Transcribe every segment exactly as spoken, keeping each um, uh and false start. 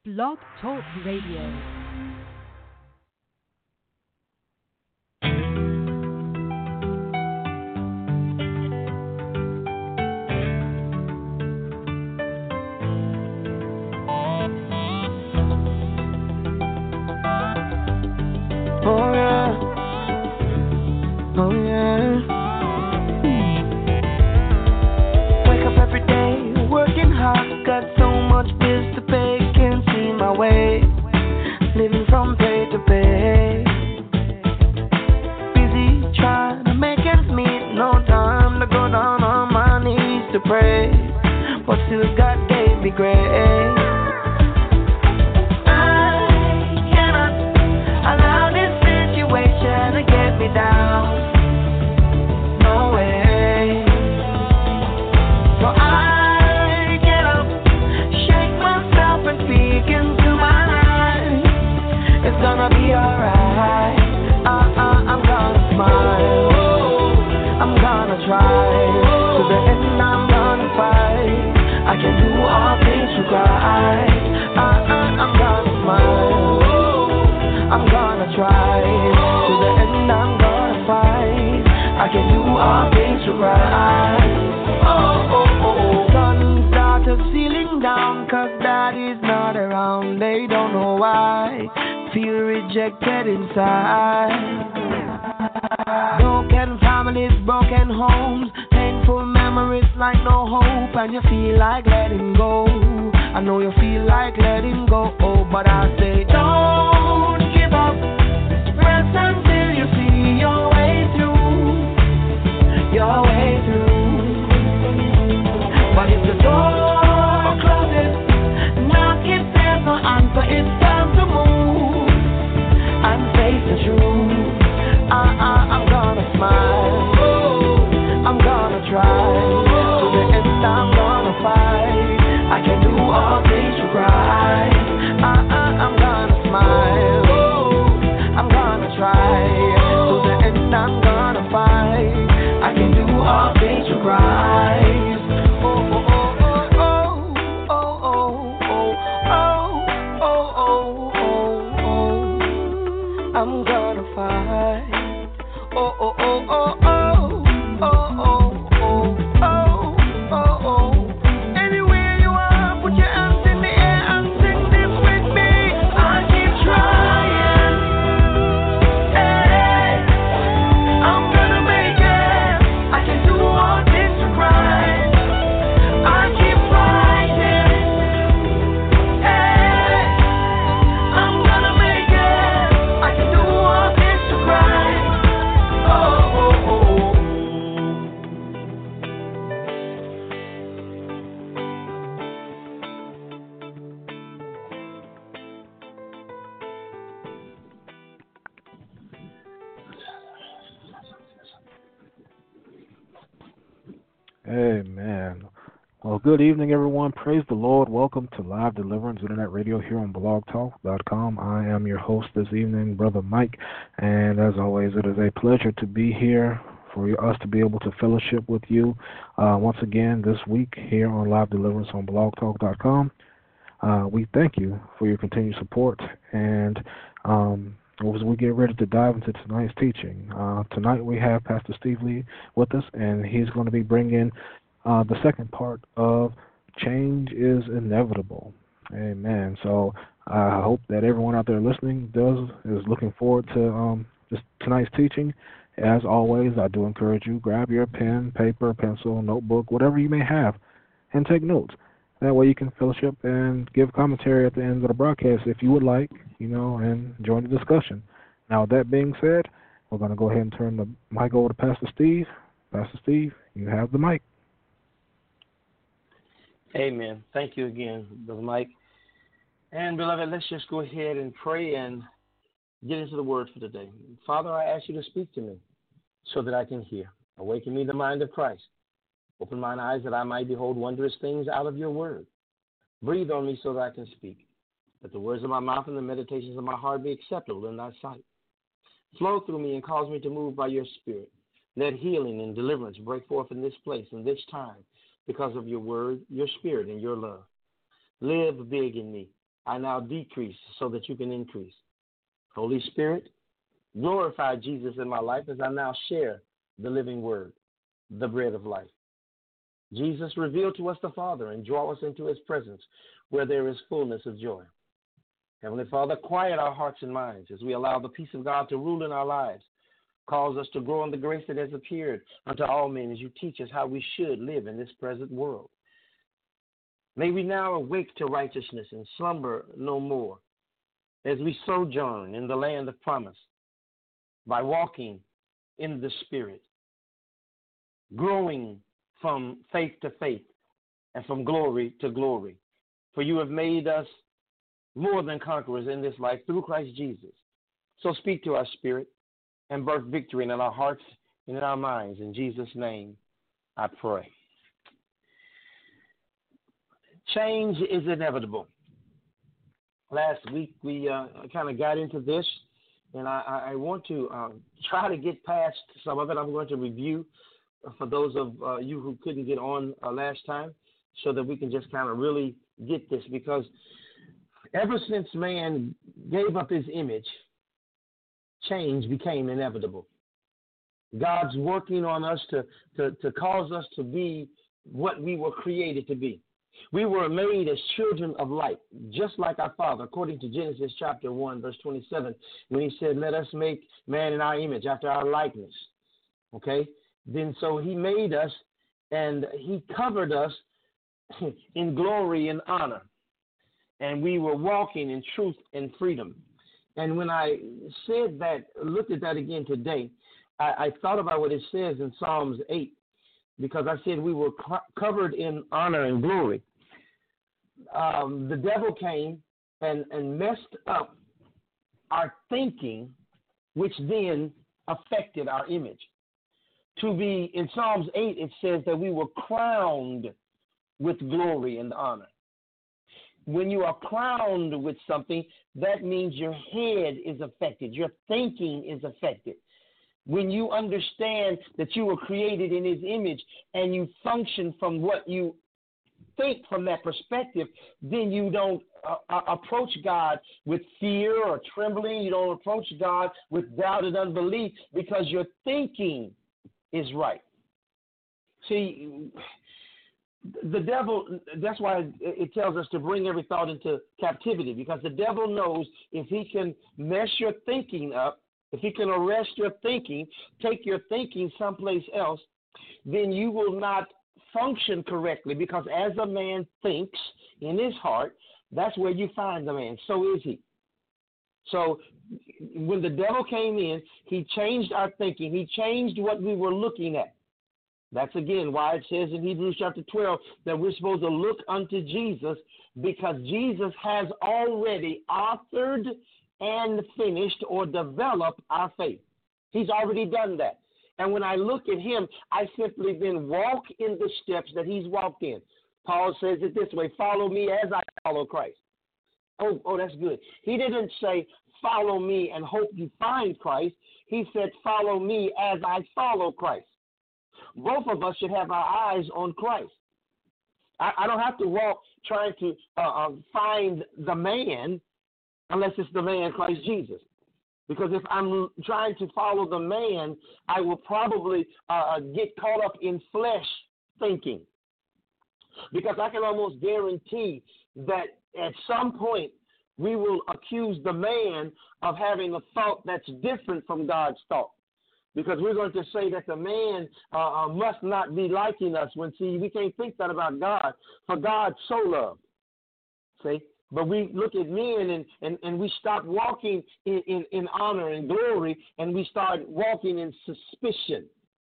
Blog Talk Radio. Amen. Well, good evening, everyone. Praise the Lord. Welcome to Live Deliverance Internet Radio here on blog talk dot com. I am your host this evening, Brother Mike, and as always, it is a pleasure to be here for us to be able to fellowship with you uh, once again this week here on Live Deliverance on blog talk dot com. Uh, we thank you for your continued support, and um, as we get ready to dive into tonight's teaching, uh, tonight we have Pastor Steve Lee with us, and he's going to be bringing uh, the second part of Change is Inevitable. Amen. So I hope that everyone out there listening does is looking forward to um, this, tonight's teaching. As always, I do encourage you, grab your pen, paper, pencil, notebook, whatever you may have, and take notes. That way you can fellowship and give commentary at the end of the broadcast if you would like, you know, and join the discussion. Now, with that being said, we're going to go ahead and turn the mic over to Pastor Steve. Pastor Steve, you have the mic. Amen. Thank you again, Brother Mike. And, beloved, let's just go ahead and pray and get into the word for today. Father, I ask you to speak to me so that I can hear. Awaken me the mind of Christ. Open mine eyes that I might behold wondrous things out of your word. Breathe on me so that I can speak. Let the words of my mouth and the meditations of my heart be acceptable in thy sight. Flow through me and cause me to move by your spirit. Let healing and deliverance break forth in this place and this time because of your word, your spirit, and your love. Live big in me. I now decrease so that you can increase. Holy Spirit, glorify Jesus in my life as I now share the living word, the bread of life. Jesus, reveal to us the Father and draw us into his presence where there is fullness of joy. Heavenly Father, quiet our hearts and minds as we allow the peace of God to rule in our lives. Cause us to grow in the grace that has appeared unto all men as you teach us how we should live in this present world. May we now awake to righteousness and slumber no more as we sojourn in the land of promise by walking in the Spirit, growing from faith to faith and from glory to glory. For you have made us more than conquerors in this life through Christ Jesus. So speak to our spirit and birth victory in our hearts and in our minds. In Jesus' name, I pray. Change is inevitable. Last week, we uh, kind of got into this, and I, I want to uh, try to get past some of it. I'm going to review for those of uh, you who couldn't get on uh, last time so that we can just kind of really get this, because ever since man gave up his image, change became inevitable. God's working on us to, to, to cause us to be what we were created to be. We were made as children of light, just like our Father, according to Genesis chapter one, verse twenty-seven, when he said, let us make man in our image, after our likeness. Okay? Then so he made us, and he covered us in glory and honor. And we were walking in truth and freedom. And when I said that, looked at that again today, I, I thought about what it says in Psalms eight, because I said we were co- covered in honor and glory. Um, the devil came and, and messed up our thinking, which then affected our image. To be, in Psalms eight, it says that we were crowned with glory and honor. When you are crowned with something, that means your head is affected. Your thinking is affected. When you understand that you were created in his image and you function from what you think from that perspective, then you don't uh, approach God with fear or trembling. You don't approach God with doubt and unbelief, because your thinking is right. See, the devil, that's why it tells us to bring every thought into captivity, because the devil knows if he can mess your thinking up, if he can arrest your thinking, take your thinking someplace else, then you will not function correctly, because as a man thinks in his heart, that's where you find the man. So is he. So when the devil came in, he changed our thinking. He changed what we were looking at. That's, again, why it says in Hebrews chapter twelve that we're supposed to look unto Jesus, because Jesus has already authored and finished or developed our faith. He's already done that. And when I look at him, I simply then walk in the steps that he's walked in. Paul says it this way, follow me as I follow Christ. Oh, oh, that's good. He didn't say follow me and hope you find Christ. He said follow me as I follow Christ. Both of us should have our eyes on Christ. I, I don't have to walk trying to uh, uh, find the man unless it's the man Christ Jesus. Because if I'm trying to follow the man, I will probably uh, get caught up in flesh thinking. Because I can almost guarantee that at some point we will accuse the man of having a thought that's different from God's thought. Because we're going to say that the man uh, must not be liking us. When, see, we can't think that about God. For God so loved. See? But we look at men and, and, and we stop walking in, in, in honor and glory, and we start walking in suspicion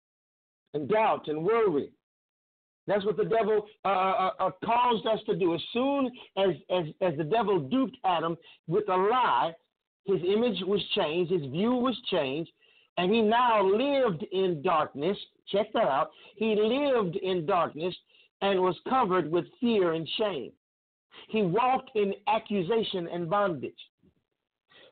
and doubt and worry. That's what the devil uh, uh, caused us to do. As soon as, as, as the devil duped Adam with a lie, his image was changed, his view was changed, and he now lived in darkness. Check that out. He lived in darkness and was covered with fear and shame. He walked in accusation and bondage.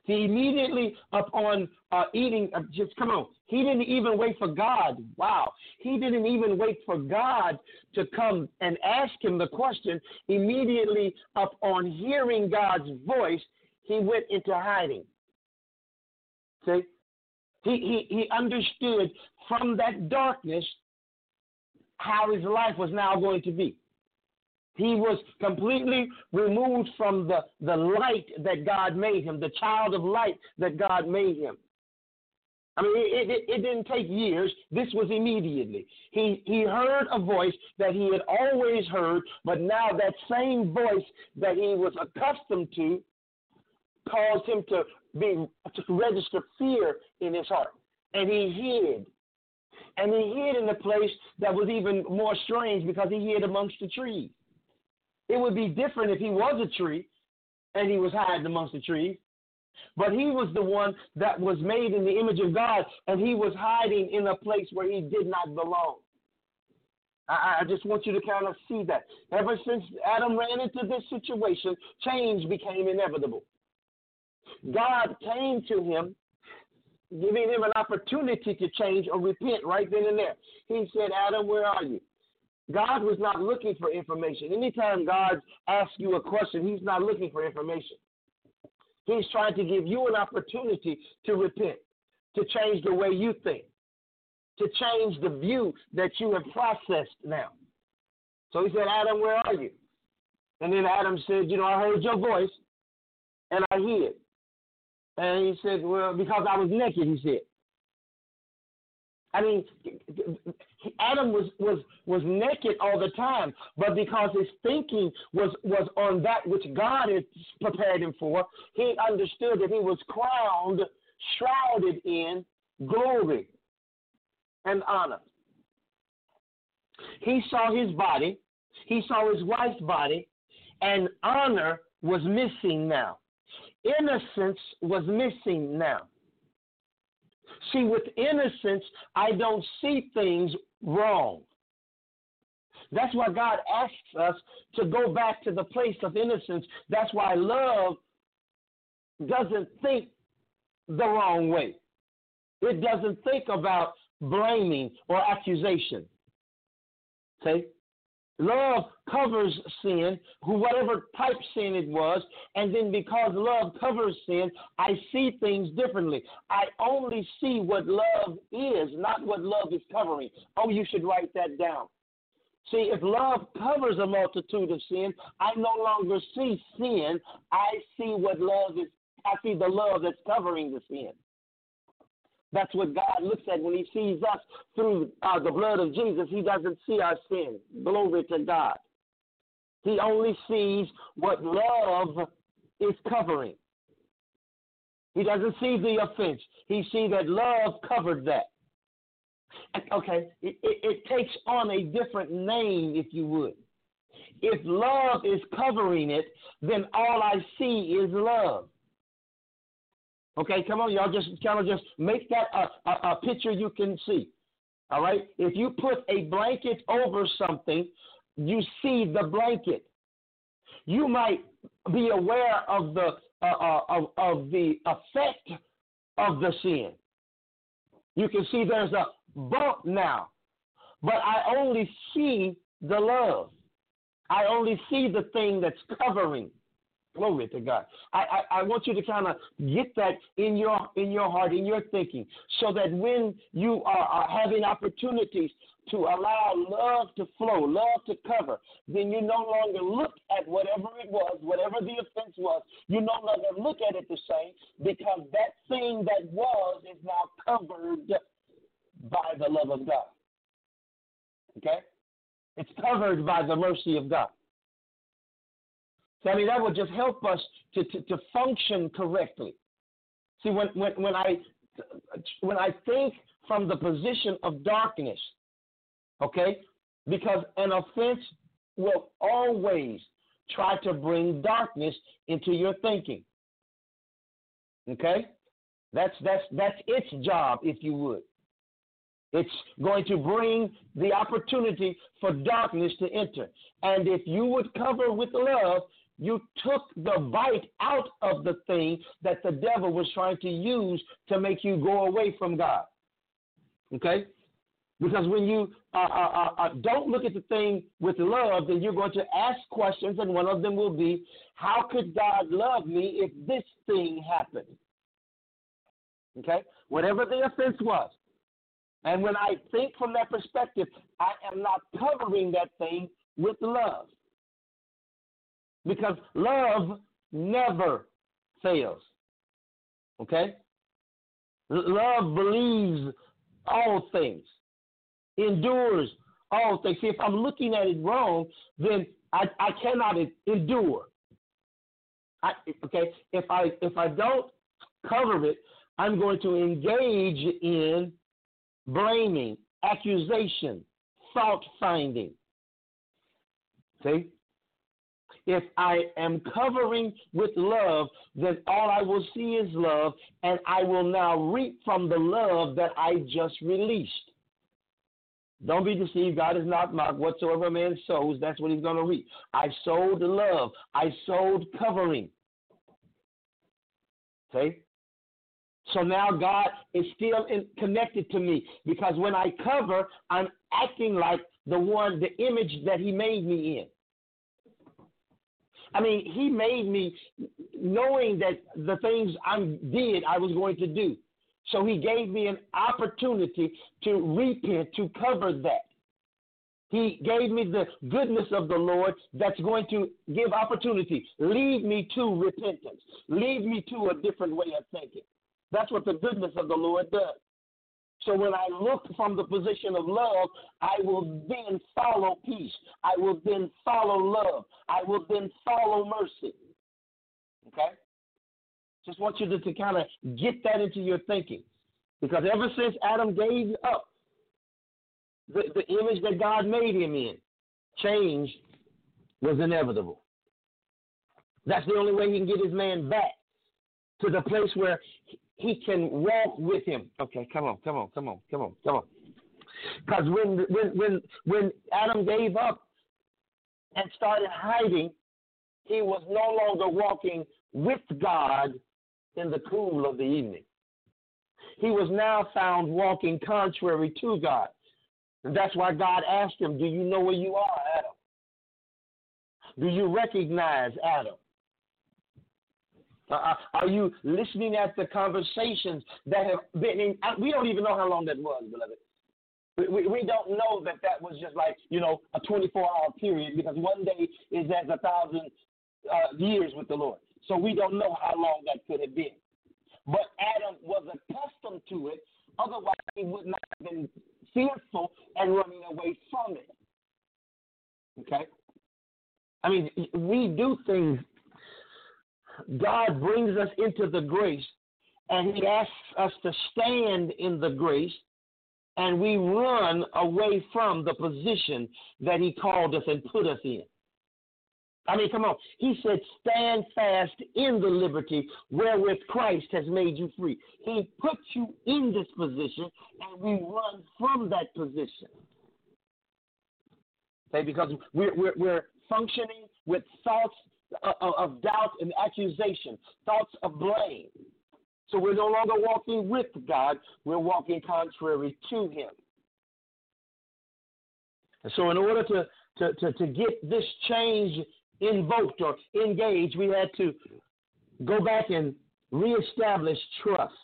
He immediately upon uh, eating, uh, just come on, he didn't even wait for God. Wow. He didn't even wait for God to come and ask him the question. Immediately upon hearing God's voice, he went into hiding. See? He, he, he understood from that darkness how his life was now going to be. He was completely removed from the, the light that God made him, the child of light that God made him. I mean, it, it, it didn't take years. This was immediately. He, he heard a voice that he had always heard, but now that same voice that he was accustomed to caused him to be to register fear in his heart. And he hid. And he hid in a place that was even more strange because he hid amongst the trees. It would be different if he was a tree and he was hiding amongst the trees. But he was the one that was made in the image of God, and he was hiding in a place where he did not belong. I, I just want you to kind of see that. Ever since Adam ran into this situation, change became inevitable. God came to him, giving him an opportunity to change or repent right then and there. He said, Adam, where are you? God was not looking for information. Anytime God asks you a question, he's not looking for information. He's trying to give you an opportunity to repent, to change the way you think, to change the view that you have processed now. So he said, Adam, where are you? And then Adam said, you know, I heard your voice and I hid. And he said, well, because I was naked, he said. I mean, Adam was, was, was naked all the time, but because his thinking was, was on that which God had prepared him for, he understood that he was crowned, shrouded in glory and honor. He saw his body, he saw his wife's body, and honor was missing now. Innocence was missing now. See, with innocence, I don't see things wrong. That's why God asks us to go back to the place of innocence. That's why love doesn't think the wrong way. It doesn't think about blaming or accusation. Okay? Love covers sin, whatever type sin it was, and then because love covers sin, I see things differently. I only see what love is, not what love is covering. Oh, you should write that down. See, if love covers a multitude of sin, I no longer see sin. I see what love is. I see the love that's covering the sin. That's what God looks at when he sees us through uh, the blood of Jesus. He doesn't see our sin. Glory to God. He only sees what love is covering. He doesn't see the offense. He sees that love covered that. Okay, it, it, it takes on a different name, if you would. If love is covering it, then all I see is love. Okay, come on, y'all, just kind of just make that a, a, a picture you can see. All right? If you put a blanket over something, you see the blanket. You might be aware of the uh, uh, of, of the effect of the sin. You can see there's a bump now, but I only see the love. I only see the thing that's covering. Glory to God. I, I, I want you to kind of get that in your in your heart, in your thinking, so that when you are, are having opportunities to allow love to flow, love to cover, then you no longer look at whatever it was, whatever the offense was, you no longer look at it the same, because that thing that was is now covered by the love of God. Okay? It's covered by the mercy of God. So, I mean, that would just help us to, to, to function correctly. See, when, when, when, I, when I think from the position of darkness, okay, because an offense will always try to bring darkness into your thinking. Okay? That's, that's, that's its job, if you would. It's going to bring the opportunity for darkness to enter. And if you would cover with love, you took the bite out of the thing that the devil was trying to use to make you go away from God. Okay? Because when you uh, uh, uh, don't look at the thing with love, then you're going to ask questions, and one of them will be, how could God love me if this thing happened? Okay? Whatever the offense was. And when I think from that perspective, I am not covering that thing with love. Because love never fails. Okay? Love believes all things, endures all things. See, if I'm looking at it wrong, then I, I cannot endure. I, okay? If I if I don't cover it, I'm going to engage in blaming, accusation, fault finding. See? If I am covering with love, then all I will see is love, and I will now reap from the love that I just released. Don't be deceived. God is not mocked. Whatsoever a man sows, that's what he's going to reap. I sowed love. I sowed covering. Okay? So now God is still in, connected to me, because when I cover, I'm acting like the one, the image that he made me in. I mean, he made me knowing that the things I did, I was going to do. So he gave me an opportunity to repent, to cover that. He gave me the goodness of the Lord that's going to give opportunity, lead me to repentance, lead me to a different way of thinking. That's what the goodness of the Lord does. So when I look from the position of love, I will then follow peace. I will then follow love. I will then follow mercy. Okay? Just want you to, to kind of get that into your thinking. Because ever since Adam gave up the, the image that God made him in, change was inevitable. That's the only way he can get his man back to the place where he can walk with him. Okay, come on, come on, come on, come on, come on. Because when, when, when, when Adam gave up and started hiding, he was no longer walking with God in the cool of the evening. He was now found walking contrary to God. And that's why God asked him, do you know where you are, Adam? Do you recognize Adam? Uh, are you listening at the conversations that have been in? We don't even know how long that was, beloved. We, we, we don't know that that was just like, you know, a twenty-four hour period, because one day is as a thousand uh, years with the Lord. So we don't know how long that could have been. But Adam was accustomed to it. Otherwise, he would not have been fearful and running away from it. Okay? I mean, we do things. God brings us into the grace, and he asks us to stand in the grace, and we run away from the position that he called us and put us in. I mean, come on. He said, stand fast in the liberty wherewith Christ has made you free. He put you in this position, and we run from that position. Okay, because we're, we're, we're functioning with thoughts of, of doubt and accusation, thoughts of blame. So we're no longer walking with God. We're walking contrary to him. And so in order to, to, to, to get this change invoked or engaged, we had to go back and reestablish trust.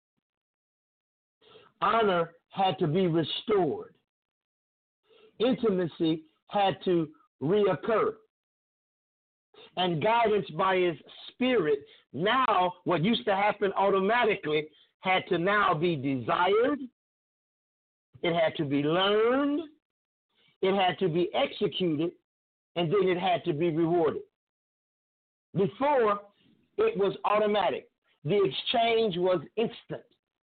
Honor had to be restored. Intimacy had to reoccur. And guidance by his spirit, now what used to happen automatically had to now be desired. It had to be learned. It had to be executed. And then it had to be rewarded. Before, it was automatic. The exchange was instant.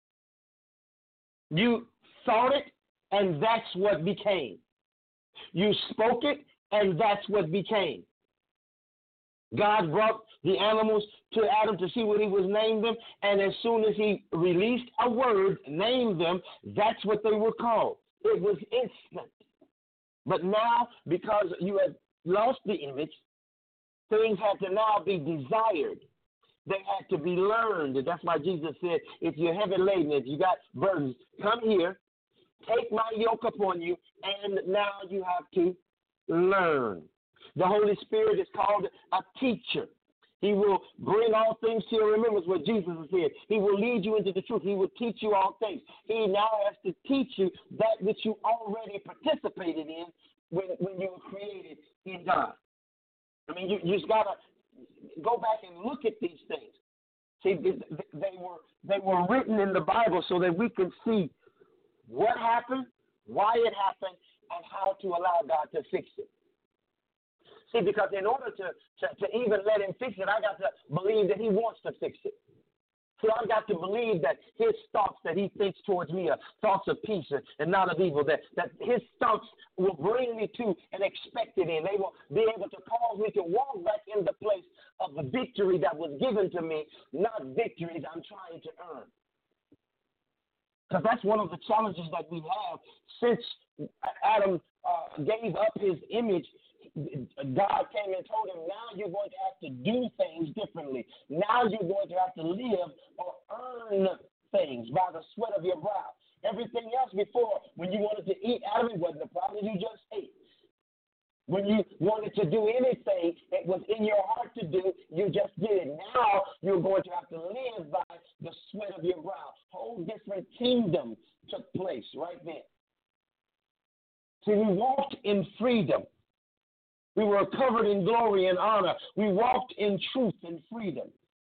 You thought it, and that's what became. You spoke it, and that's what became. God brought the animals to Adam to see what he was named them, and as soon as he released a word, named them, that's what they were called. It was instant. But now, because you have lost the image, Things had to now be desired. They had to be learned. And that's why Jesus said, if you're heavy laden, if you got burdens, come here, take my yoke upon you, and now you have to learn. The Holy Spirit is called a teacher. He will bring all things to your remembrance, what Jesus said. He will lead you into the truth. He will teach you all things. He now has to teach you that which you already participated in when, when you were created in God. I mean, you, you just got to go back and look at these things. See, they were, they were written in the Bible so that we can see what happened, why it happened, and how to allow God to fix it. See, because in order to, to, to even let him fix it, I got to believe that he wants to fix it. See, I got to believe that his thoughts that he thinks towards me are thoughts of peace and not of evil, that, that his thoughts will bring me to an expected end. They will be able to cause me to walk back in the place of the victory that was given to me, not victories I'm trying to earn. Because that's one of the challenges that we have since Adam uh, gave up his image. God came and told him, now you're going to have to do things differently. Now you're going to have to live or earn things by the sweat of your brow. Everything else before, when you wanted to eat out of it, wasn't a problem. You just ate. When you wanted to do anything it was in your heart to do, you just did it. Now you're going to have to live by the sweat of your brow. Whole different kingdom took place right there. See, we walked in freedom. We were covered in glory and honor. We walked in truth and freedom.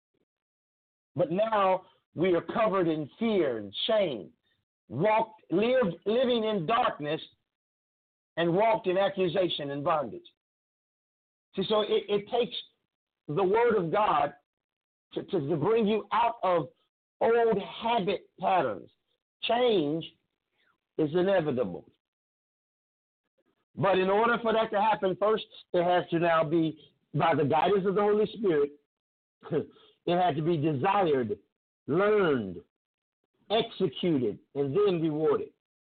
But now we are covered in fear and shame. Walked, lived, living in darkness and walked in accusation and bondage. See, so it, it takes the word of God to, to, to bring you out of old habit patterns. Change is inevitable. But in order for that to happen, first, it has to now be, by the guidance of the Holy Spirit, it had to be desired, learned, executed, and then rewarded.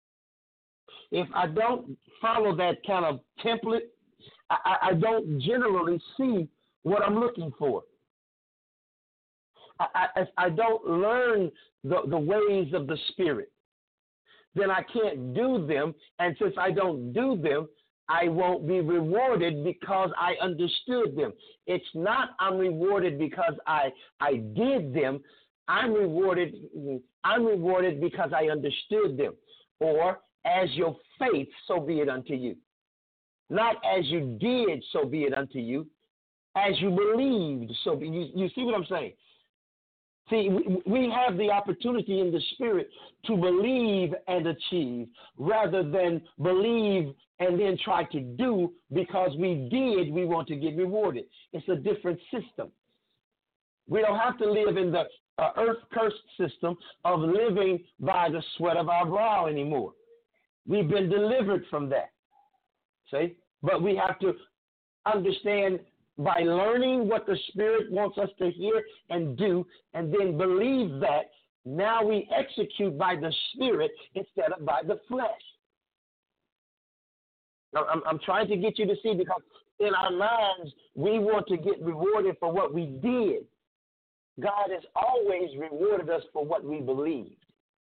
If I don't follow that kind of template, I, I don't generally see what I'm looking for. I, I, if I don't learn the, the ways of the Spirit, then I can't do them. And since I don't do them, I won't be rewarded because I understood them. It's not I'm rewarded because I I did them. I'm rewarded I'm rewarded because I understood them. Or as your faith, so be it unto you. Not as you did, so be it unto you. As you believed, so be you. You see what I'm saying? See, we have the opportunity in the Spirit to believe and achieve rather than believe and then try to do because we did, we want to get rewarded. It's a different system. We don't have to live in the uh, earth-cursed system of living by the sweat of our brow anymore. We've been delivered from that. See? But we have to understand by learning what the Spirit wants us to hear and do, and then believe that, now we execute by the Spirit instead of by the flesh. Now, I'm, I'm trying to get you to see, because in our minds, we want to get rewarded for what we did. God has always rewarded us for what we believed.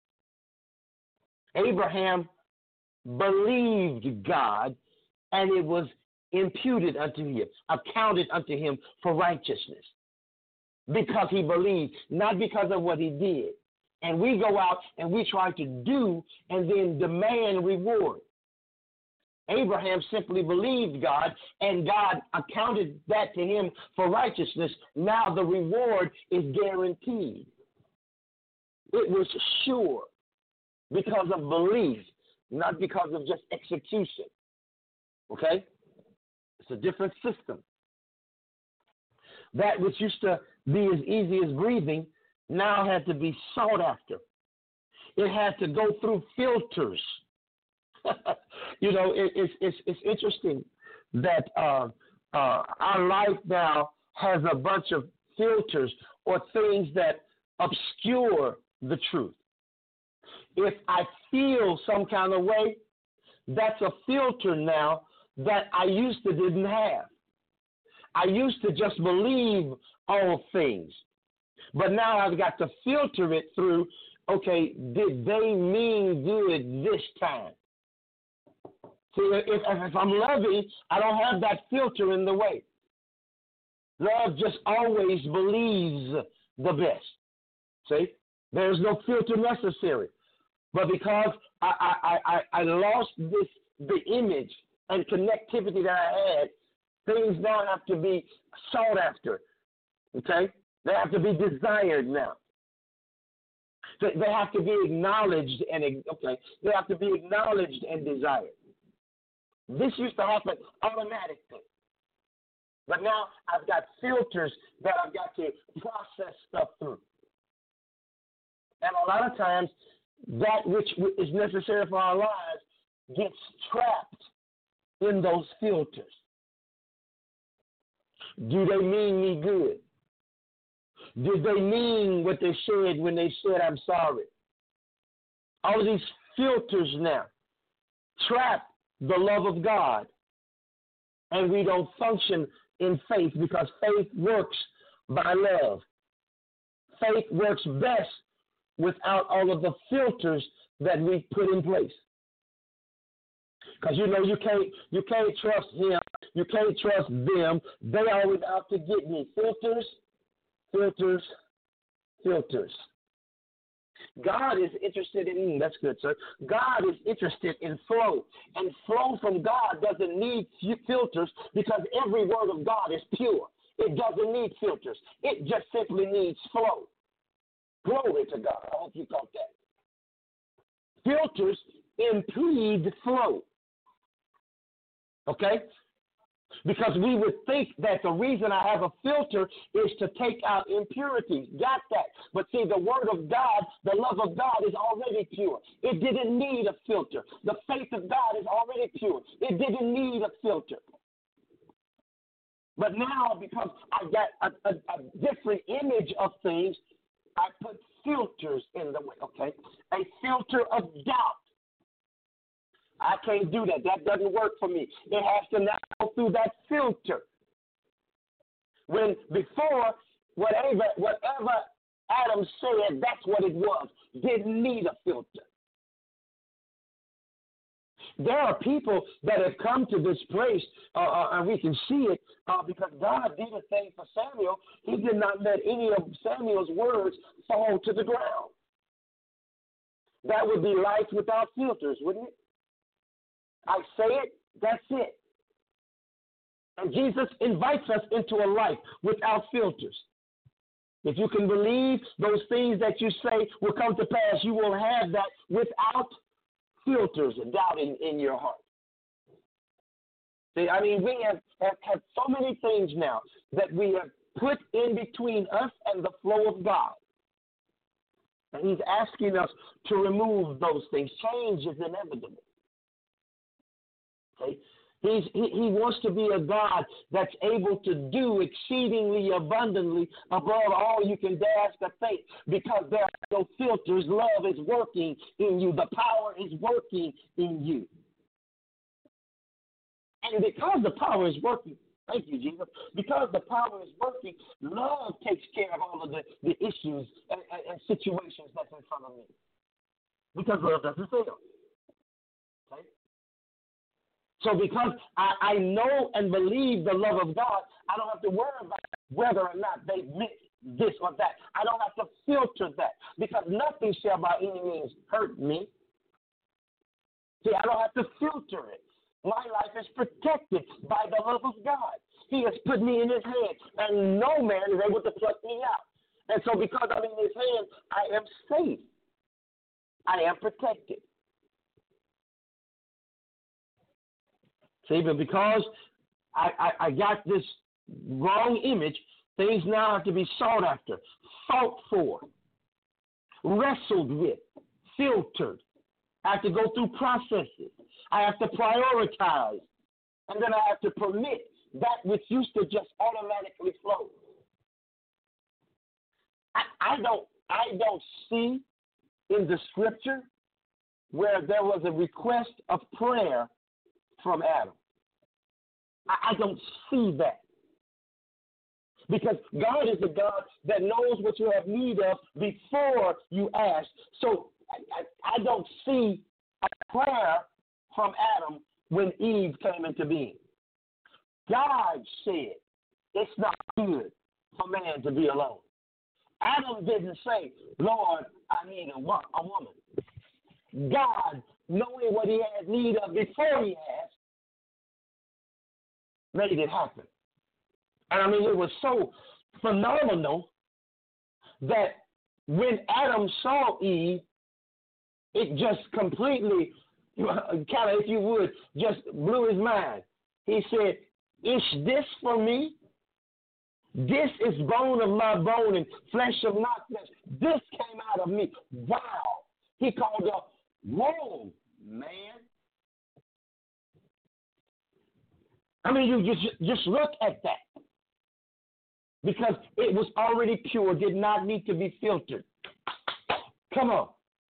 Abraham believed God, and it was imputed unto him, accounted unto him for righteousness, because he believed, not because of what he did. And we go out and we try to do and then demand reward. Abraham simply believed God, and God accounted that to him for righteousness. Now the reward is guaranteed. It was sure because of belief, not because of just execution. Okay? It's a different system. That which used to be as easy as breathing now had to be sought after. It had to go through filters. You know, it, it's, it's, it's interesting that uh, uh, our life now has a bunch of filters or things that obscure the truth. If I feel some kind of way, that's a filter now that I used to didn't have. I used to just believe all things, but now I've got to filter it through, okay, did they mean good this time? See, if, if I'm loving, I don't have that filter in the way. Love just always believes the best. See, there's no filter necessary. But because I, I, I, I lost this the image and connectivity that I had, things now have to be sought after. Okay? They have to be desired now. They, they have to be acknowledged and okay. They have to be acknowledged and desired. This used to happen automatically. But now I've got filters that I've got to process stuff through. And a lot of times, that which is necessary for our lives gets trapped in those filters. Do they mean me good? Did they mean what they said when they said I'm sorry? All of these filters now trap the love of God, and we don't function in faith because faith works by love. Faith works best without all of the filters that we put in place. Because you know you can't you can't trust him, you can't trust them. They always out to get me. Filters, filters, filters. God is interested in, that's good, sir. God is interested in flow. And flow from God doesn't need filters because every word of God is pure. It doesn't need filters. It just simply needs flow. Glory to God. I hope you caught that. Filters impede flow. Okay? Because we would think that the reason I have a filter is to take out impurities. Got that. But see, the word of God, the love of God is already pure. It didn't need a filter. The faith of God is already pure. It didn't need a filter. But now, because I got a, a, a different image of things, I put filters in the way, okay? A filter of doubt. I can't do that. That doesn't work for me. It has to now go through that filter. When before, whatever, whatever Adam said, that's what it was. Didn't need a filter. There are people that have come to this place, uh, uh, and we can see it, uh, because God did a thing for Samuel. He did not let any of Samuel's words fall to the ground. That would be life without filters, wouldn't it? I say it, that's it. And Jesus invites us into a life without filters. If you can believe those things that you say will come to pass, you will have that without filters and doubt in, in your heart. See, I mean, we have, have, have so many things now that we have put in between us and the flow of God. And he's asking us to remove those things. Change is inevitable. Okay? He's, he, he wants to be a God that's able to do exceedingly abundantly above all you can dare ask or think, because there are no filters. Love is working in you. The power is working in you. And because the power is working, thank you, Jesus, because the power is working, love takes care of all of the, the issues and, and, and situations that's in front of me. Because love doesn't fail. Okay? So because I, I know and believe the love of God, I don't have to worry about whether or not they meant this or that. I don't have to filter that, because nothing shall by any means hurt me. See, I don't have to filter it. My life is protected by the love of God. He has put me in his hand, and no man is able to pluck me out. And so because I'm in his hand, I am safe. I am protected. See, but because I, I, I got this wrong image, things now have to be sought after, fought for, wrestled with, filtered. I have to go through processes. I have to prioritize. And then I have to permit that which used to just automatically flow. I, I don't I don't see in the scripture where there was a request of prayer from Adam. I, I don't see that. Because God is the God that knows what you have need of before you ask. So I, I, I don't see a prayer from Adam when Eve came into being. God said it's not good for man to be alone. Adam didn't say, Lord, I need a, a woman. God, knowing what he had need of before he asked, made it happen. And I mean, it was so phenomenal that when Adam saw Eve, it just completely, kind of, if you would, just blew his mind. He said, is this for me? This is bone of my bone and flesh of my flesh. This came out of me. Wow. He called her, whoa, man. I mean, you just, just look at that. Because it was already pure, did not need to be filtered. Come on.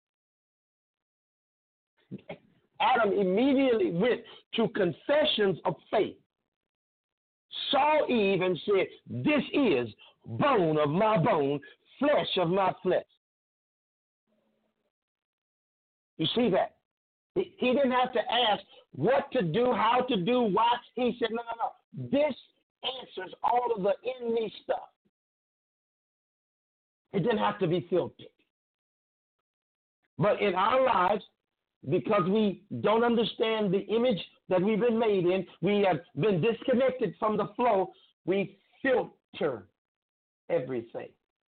Adam immediately went to confessions of faith, saw Eve and said, this is bone of my bone, flesh of my flesh. You see that? He didn't have to ask what to do, how to do, why. He said, no, no, no. This answers all of the in me stuff. It didn't have to be filtered. But in our lives, because we don't understand the image that we've been made in, we have been disconnected from the flow, we filter everything.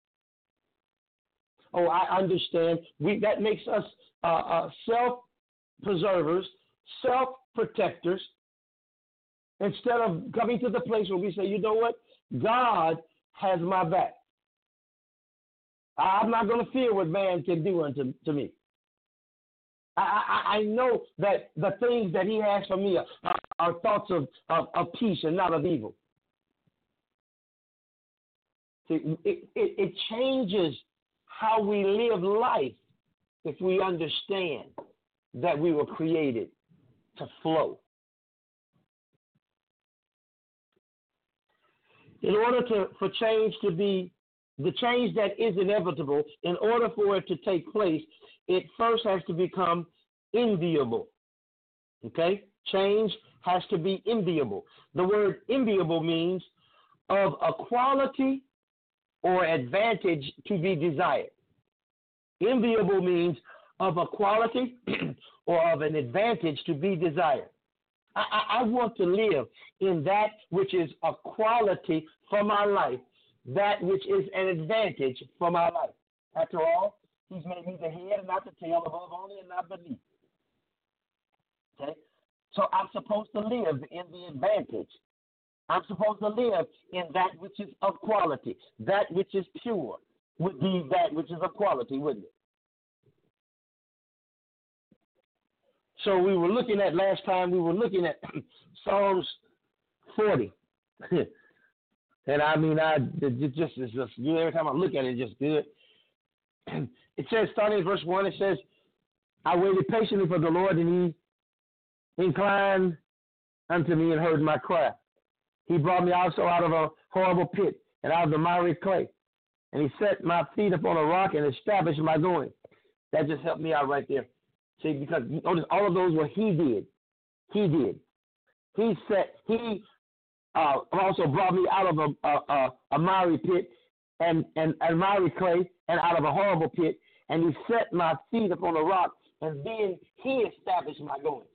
Oh, I understand. We, that makes us uh, uh, self-preservers, self-protectors, instead of coming to the place where we say, you know what? God has my back. I'm not going to fear what man can do unto to me. I, I, I know that the things that he has for me are, are, are thoughts of, of, of peace and not of evil. See, it, it, it changes how we live life if we understand that we were created to flow. In order to, for change to be, the change that is inevitable, in order for it to take place, it first has to become enviable. Okay? Change has to be enviable. The word enviable means of a quality or advantage to be desired. Enviable means of a quality or of an advantage to be desired. I, I, I want to live in that which is a quality for my life, that which is an advantage for my life. After all, he's made me the head and not the tail, above only and not beneath. Okay? So I'm supposed to live in the advantage. I'm supposed to live in that which is of quality. That which is pure would be that which is of quality, wouldn't it? So we were looking at, last time we were looking at Psalms forty. And I mean, I it just it's just you know, every time I look at it, it's just good. It says, starting in verse one, it says, I waited patiently for the Lord, and he inclined unto me and heard my cry. He brought me also out of a horrible pit and out of the miry clay. And he set my feet upon a rock and established my going. That just helped me out right there. See, because notice all of those were he did. He did. He set, he uh, also brought me out of a, a, a, a miry pit and, and a miry clay and out of a horrible pit. And he set my feet upon a rock, and then he established my going.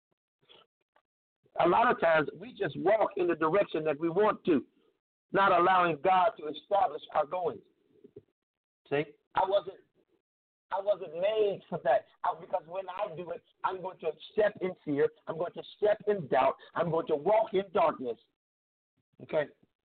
A lot of times we just walk in the direction that we want to, not allowing God to establish our goings. See, I wasn't, I wasn't made for that. I, because when I do it, I'm going to step in fear. I'm going to step in doubt. I'm going to walk in darkness. Okay.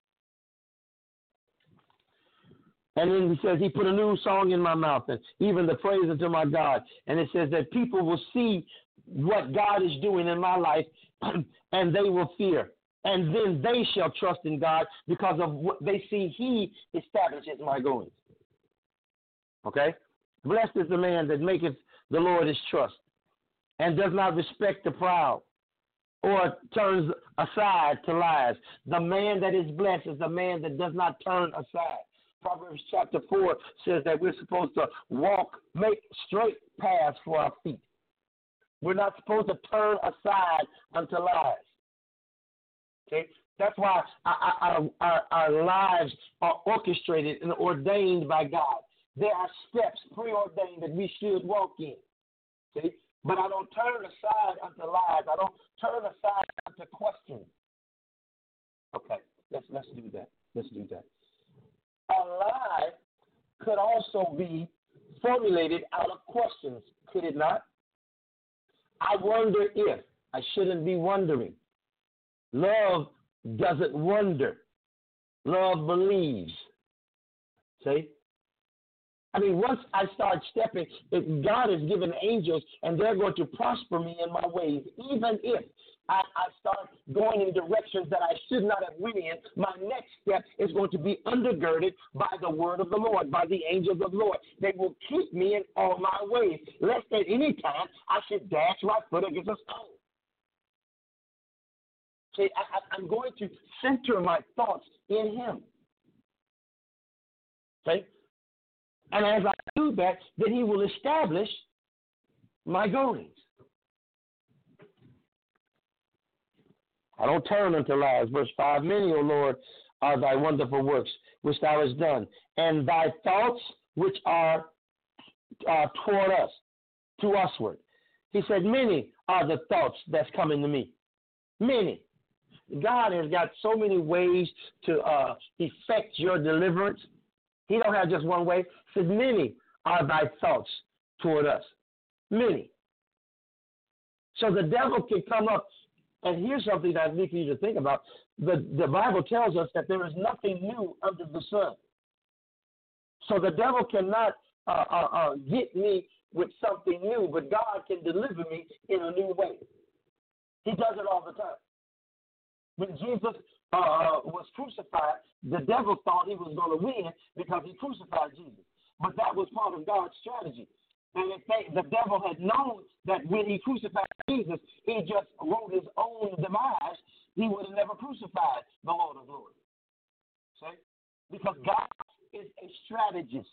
And then he says, he put a new song in my mouth, and even the praise unto my God. And it says that people will see what God is doing in my life, and they will fear. And then they shall trust in God because of what they see he establishes my goings. Okay? Blessed is the man that maketh the Lord his trust, and does not respect the proud, or turns aside to lies. The man that is blessed is the man that does not turn aside. Proverbs chapter four says that we're supposed to walk, make straight paths for our feet. We're not supposed to turn aside unto lies. Okay? That's why our, our, our, our lives are orchestrated and ordained by God. There are steps preordained that we should walk in. See? But I don't turn aside unto lies. I don't turn aside unto questions. Okay, let's let's do that. Let's do that. A lie could also be formulated out of questions, could it not? I wonder if. I shouldn't be wondering. Love doesn't wonder. Love believes. See? I mean, once I start stepping, if God has given angels and they're going to prosper me in my ways, even if I, I start going in directions that I should not have went in, my next step is going to be undergirded by the word of the Lord, by the angels of the Lord. They will keep me in all my ways, lest at any time I should dash my foot against a stone. See, I, I, I'm going to center my thoughts in Him. Okay? And as I do that, then He will establish my goings. I don't turn unto lies. Verse five, many, O Lord, are thy wonderful works which thou hast done, and thy thoughts which are uh, toward us, to usward. He said, many are the thoughts that's coming to me. Many. God has got so many ways to uh, effect your deliverance. He don't have just one way. He says, many are thy thoughts toward us. Many. So the devil can come up, and here's something that I need for you to think about. The, the Bible tells us that there is nothing new under the sun. So the devil cannot uh, uh, uh, get me with something new, but God can deliver me in a new way. He does it all the time. When Jesus uh, was crucified, the devil thought he was going to win because he crucified Jesus. But that was part of God's strategy. And if they, the devil had known that when he crucified Jesus, he just wrote his own demise, he would have never crucified the Lord of Lords. See? Because God is a strategist.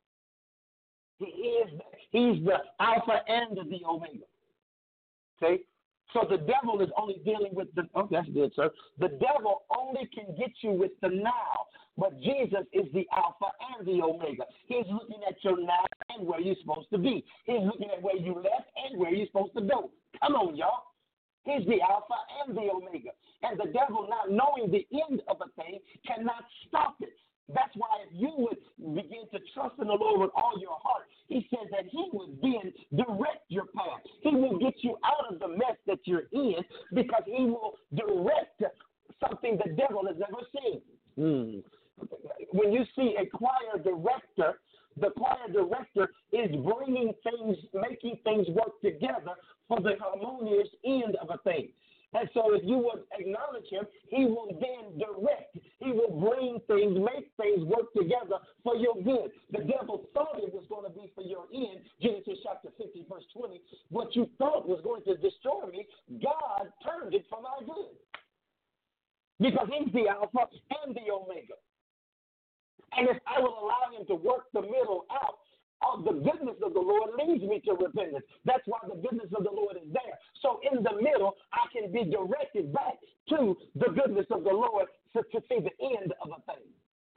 He is, he's the Alpha and the Omega. See? So the devil is only dealing with the, oh, that's good, sir. The devil only can get you with the now, but Jesus is the Alpha and the Omega. He's looking at your now and where you're supposed to be. He's looking at where you left and where you're supposed to go. Come on, y'all. He's the Alpha and the Omega. And the devil, not knowing the end of a thing, cannot stop it. That's why if you would begin to trust in the Lord with all your heart, He says that He will then direct your path. He will get you out of the mess that you're in because He will direct something the devil has never seen. Hmm. When you see a choir director, the choir director is bringing things, making things work together for the harmonious end of a thing. And so if you would acknowledge Him, He will then direct. He will bring things, make things work together for your good. The devil thought it was going to be for your end. Genesis chapter fifty, verse twenty. What you thought was going to destroy me, God turned it for my good. Because He's the Alpha and the Omega. And if I will allow Him to work the middle out, oh, the goodness of the Lord leads me to repentance. That's why the goodness of the Lord is there. So in the middle, I can be directed back to the goodness of the Lord to, to see the end of a thing.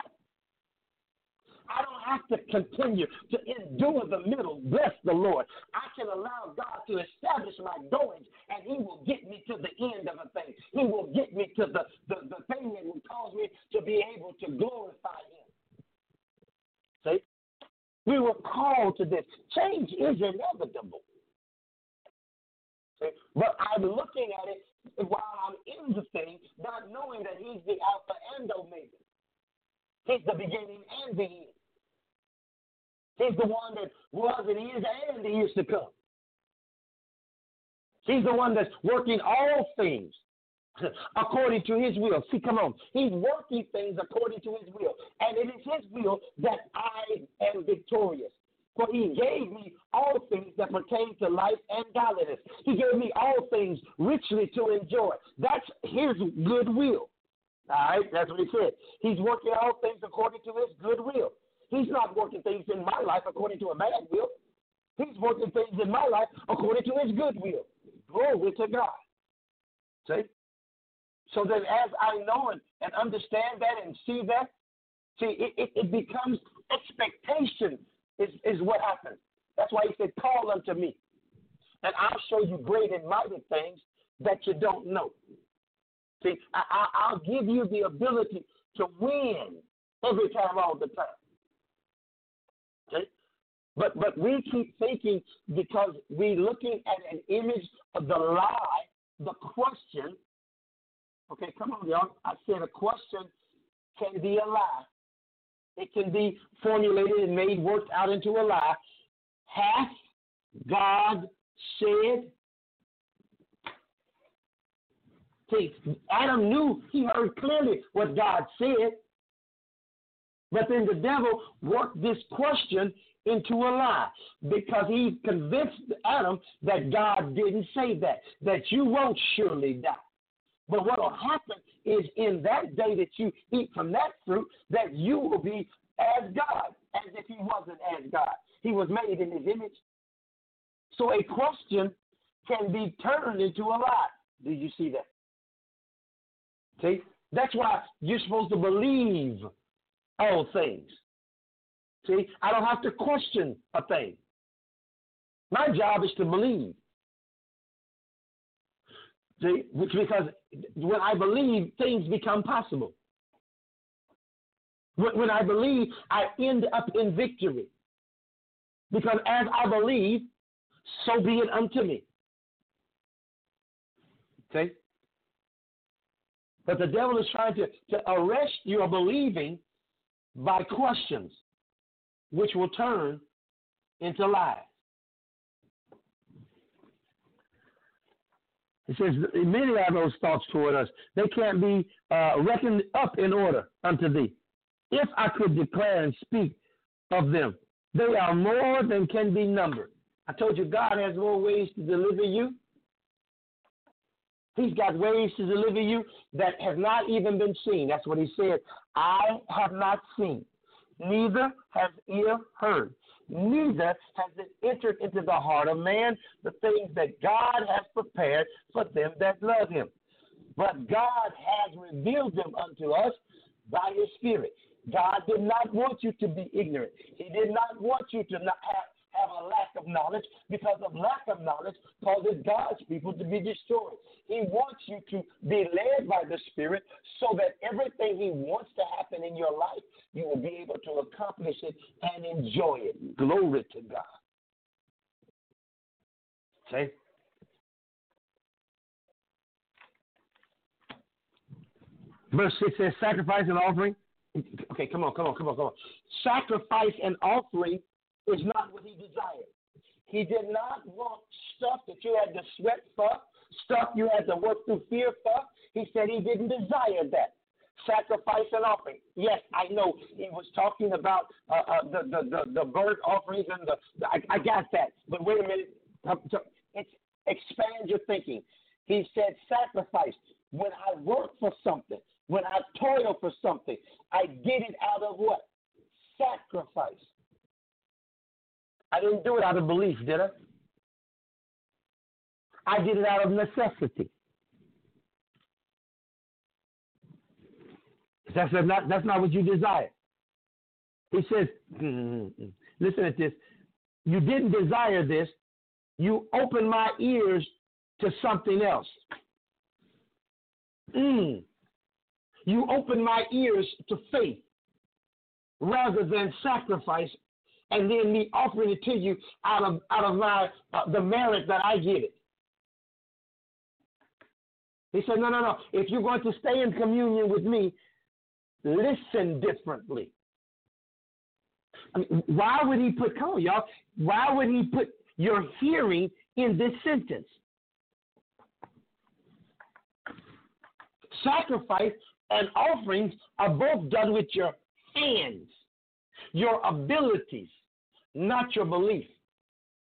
I don't have to continue to endure the middle. Bless the Lord. I can allow God to establish my goings, and He will get me to the end of a thing. He will get me to the, the, the thing that will cause me to be able to glorify Him. See? We were called to this. Change is inevitable. See? But I'm looking at it while I'm in the thing, not knowing that He's the Alpha and Omega. He's the beginning and the end. He's the one that was and is and is to come. He's the one that's working all things according to His will. See, come on. He's working things according to His will. And it is His will that I am victorious. For He gave me all things that pertain to life and godliness. He gave me all things richly to enjoy. That's his goodwill. All right, that's what he said. He's working all things according to his goodwill. He's not working things in my life according to a man's will. He's working things in my life according to his goodwill. Glory to God. See? So that as I know and, and understand that and see that, see, it, it, it becomes expectation is, is what happens. That's why he said, call unto me, and I'll show you great and mighty things that you don't know. See, I, I, I'll give you the ability to win every time, all the time. Okay? But but we keep thinking because we're looking at an image of the lie, the question. Okay, come on, y'all. I said a question can be a lie. It can be formulated and made, worked out into a lie. Hath God said? See, Adam knew, he heard clearly what God said. But then the devil worked this question into a lie because he convinced Adam that God didn't say that, that you won't surely die. But what will happen is in that day that you eat from that fruit, that you will be as God, as if he wasn't as God. He was made in his image. So a question can be turned into a lie. Do you see that? See? That's why you're supposed to believe all things. See? I don't have to question a thing. My job is to believe. See? Because when I believe, things become possible. When I believe, I end up in victory. Because as I believe, so be it unto me. Okay? But the devil is trying to, to arrest your believing by questions, which will turn into lies. It says, many are those thoughts toward us. They can't be uh, reckoned up in order unto thee. If I could declare and speak of them, they are more than can be numbered. I told you God has more ways to deliver you. He's got ways to deliver you that have not even been seen. That's what he said. I have not seen, neither has ear heard, neither has it entered into the heart of man the things that God has prepared for them that love him. But God has revealed them unto us by his Spirit. God did not want you to be ignorant. He did not want you to not have, have a lack of knowledge, because of lack of knowledge causes God's people to be destroyed. He wants you to be led by the Spirit so that everything he wants to happen in your life, you will be able to accomplish it and enjoy it. Glory to God. See? Verse six says, sacrifice and offering. Okay, come on, come on, come on, come on. Sacrifice and offering is not what he desired. He did not want stuff that you had to sweat for, stuff you had to work through fear for. He said he didn't desire that. Sacrifice and offering. Yes, I know he was talking about uh, uh, the, the, the, the burnt offerings and the, the I, I got that. But wait a minute. It's, expand your thinking. He said sacrifice. When I work for something, when I toil for something, I get it out of what? Sacrifice. I didn't do it out of belief, did I? I did it out of necessity. That's not, that's not what you desire. He says, mm-hmm. Listen at this. You didn't desire this. You opened my ears to something else. Mm. You opened my ears to faith rather than sacrifice, and then me offering it to you out of out of my uh, the merit that I get it. He said, no, no, no. If you're going to stay in communion with me, listen differently. I mean, why would he put, come on, y'all, why would he put your hearing in this sentence? Sacrifice and offerings are both done with your hands, your abilities, not your belief.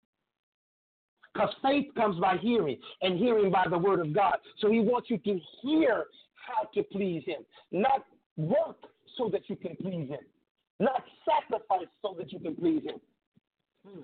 Because faith comes by hearing, and hearing by the word of God. So he wants you to hear how to please him, not work so that you can please him, not sacrifice so that you can please him. Hmm.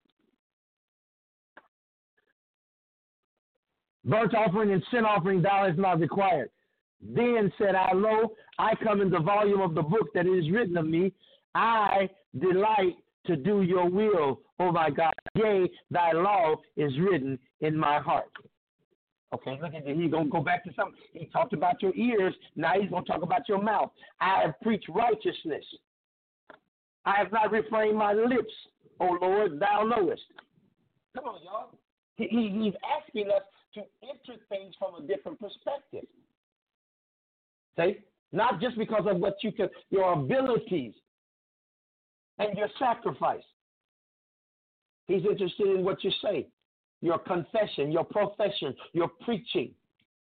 Burnt offering and sin offering thou hast not required. Then said I, lo, I come in the volume of the book that it is written of me. I delight to do your will, O my God. Yea, thy law is written in my heart. Okay, look at it. He's going to go back to something. He talked about your ears. Now he's going to talk about your mouth. I have preached righteousness. I have not refrained my lips, O Lord, thou knowest. Come on, y'all. He, he, he's asking us to enter things from a different perspective. See? Not just because of what you can, your abilities and your sacrifice. He's interested in what you say, your confession, your profession, your preaching.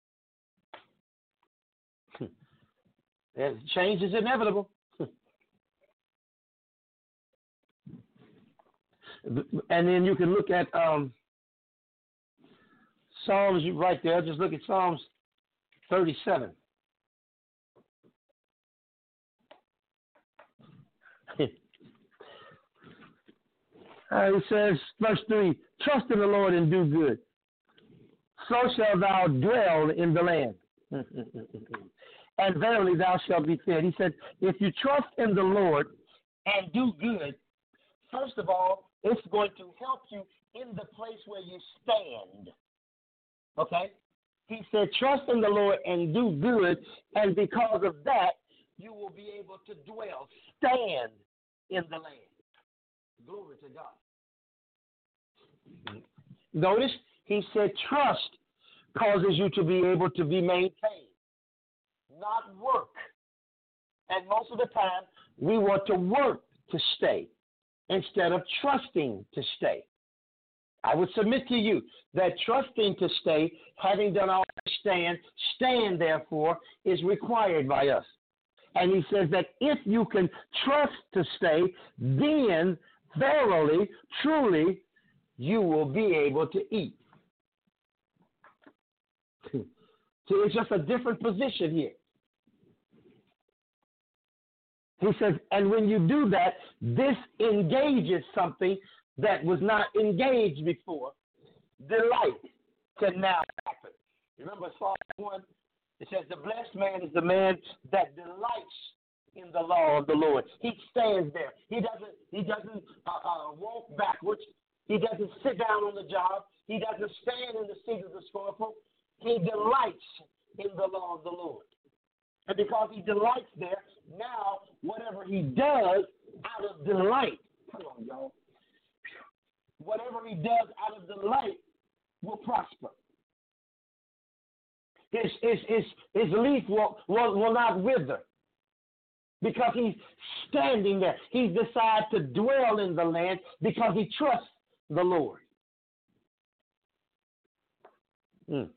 Change is inevitable. And then you can look at um, Psalms right there. Just look at Psalms thirty-seven. Uh, it says, verse three, trust in the Lord and do good. So shalt thou dwell in the land. And verily thou shalt be fed. He said, if you trust in the Lord and do good, first of all, it's going to help you in the place where you stand. Okay? He said, trust in the Lord and do good, and because of that, you will be able to dwell, stand in the land. Glory to God. Notice he said trust causes you to be able to be maintained, not work. And most of the time, we want to work to stay instead of trusting to stay. I would submit to you that trusting to stay, having done all to stand, stand therefore, is required by us. And he says that if you can trust to stay, then verily, truly, you will be able to eat. So it's just a different position here. He says, and when you do that, this engages something that was not engaged before. Delight can now happen. Remember Psalm one? It says, the blessed man is the man that delights in the law of the Lord. He stands there. He doesn't, he doesn't uh, uh, walk backwards. He doesn't sit down on the job. He doesn't stand in the seat of the scornful. He delights in the law of the Lord. And because he delights there, now whatever he does out of delight, come on, y'all. Whatever he does out of delight will prosper. His, his, his, his leaf will, will, will not wither because he's standing there. He decided to dwell in the land because he trusts the Lord. Mm.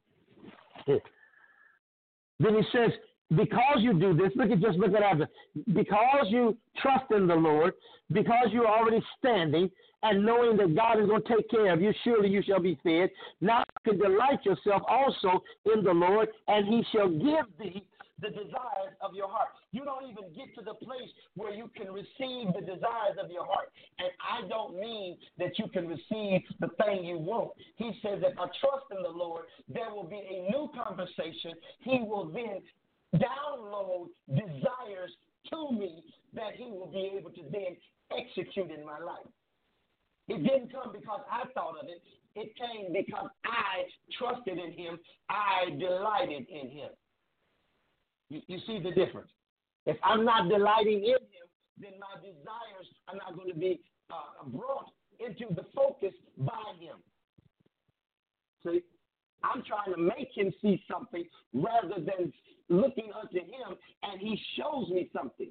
Then he says, because you do this, look at just look at after. Because you trust in the Lord, because you're already standing and knowing that God is going to take care of you, surely you shall be fed. Now you can delight yourself also in the Lord, and he shall give thee the desires of your heart. You don't even get to the place where you can receive the desires of your heart. And I don't mean that you can receive the thing you want. He says that I trust in the Lord, there will be a new conversation. He will then download desires to me that he will be able to then execute in my life. It didn't come because I thought of it. It came because I trusted in him. I delighted in him. You, you see the difference? If I'm not delighting in him, then my desires are not going to be uh, brought into the focus by him. See, I'm trying to make him see something rather than looking unto him, and he shows me something.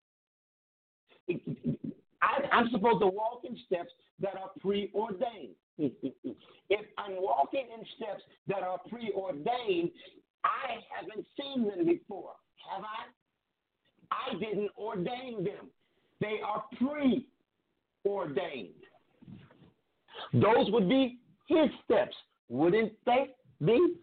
I, I'm supposed to walk in steps that are preordained. If I'm walking in steps that are preordained, I haven't seen them before, have I? I didn't ordain them. They are preordained. Those would be his steps, wouldn't they be?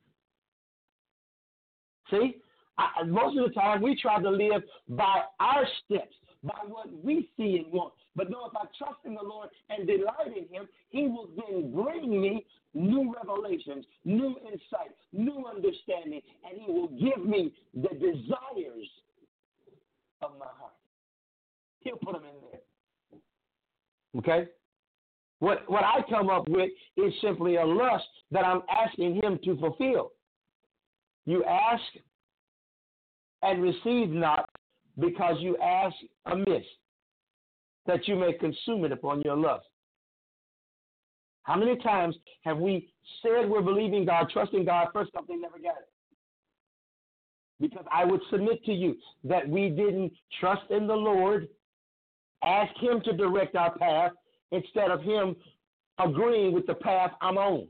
See, I, most of the time we try to live by our steps, by what we see and want. But no, if I trust in the Lord and delight in him, he will then bring me new revelations, new insight, new understanding, and he will give me the desires of my heart. He'll put them in there. Okay? What, what I come up with is simply a lust that I'm asking him to fulfill. You ask and receive not because you ask amiss, that you may consume it upon your lust. How many times have we said we're believing God, trusting God, first off, they never got it? Because I would submit to you that we didn't trust in the Lord, ask him to direct our path, instead of him agreeing with the path I'm on.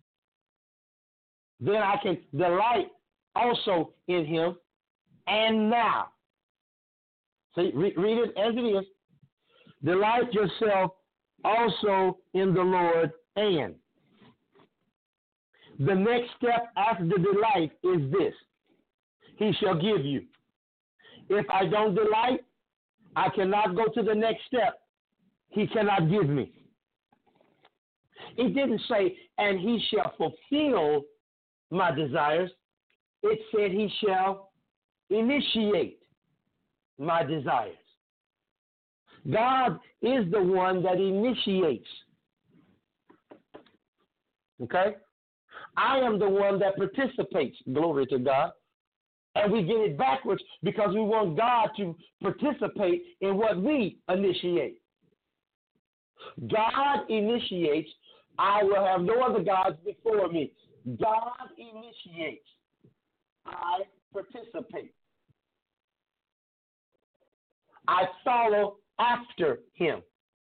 Then I can delight also in him, and now. See, re- read it as it is. Delight yourself also in the Lord, and. The next step after the delight is this. He shall give you. If I don't delight, I cannot go to the next step. He cannot give me. It didn't say, and he shall fulfill my desires. It said he shall initiate my desires. God is the one that initiates. Okay? I am the one that participates. Glory to God. And we get it backwards because we want God to participate in what we initiate. God initiates. I will have no other gods before me. God initiates. I participate. I follow after him.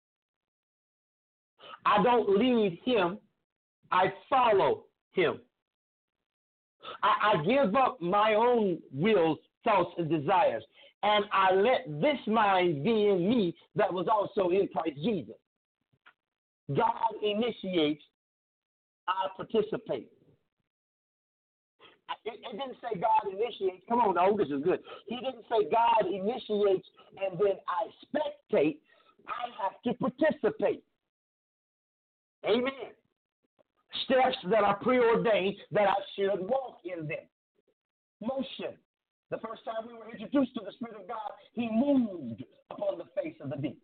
I don't lead him. I follow him. I, I give up my own wills, thoughts, and desires, and I let this mind be in me that was also in Christ Jesus. God initiates, I participate. It, it didn't say God initiates. Come on, no, this is good. He didn't say God initiates and then I spectate. I have to participate. Amen. Steps that are preordained that I should walk in them. Motion. The first time we were introduced to the Spirit of God, he moved upon the face of the deep.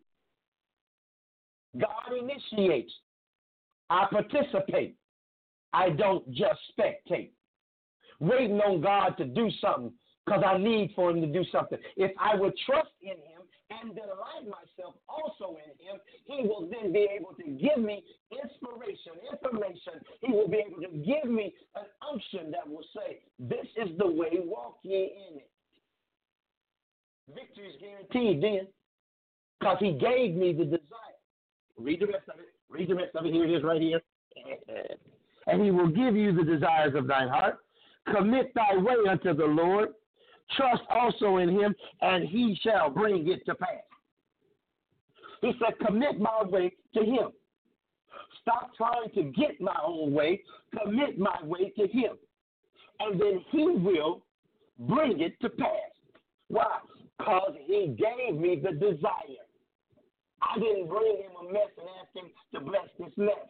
God initiates. I participate. I don't just spectate. Waiting on God to do something because I need for him to do something. If I would trust in him and delight myself also in him, he will then be able to give me inspiration, information. He will be able to give me an unction that will say, this is the way, walk ye in it. Victory is guaranteed then because he gave me the desire. Read the rest of it. Read the rest of it. Here it is right here. And he will give you the desires of thine heart. Commit thy way unto the Lord. Trust also in him, and he shall bring it to pass. He said, commit my way to him. Stop trying to get my own way. Commit my way to him. And then he will bring it to pass. Why? Because he gave me the desire. I didn't bring him a mess and ask him to bless this mess.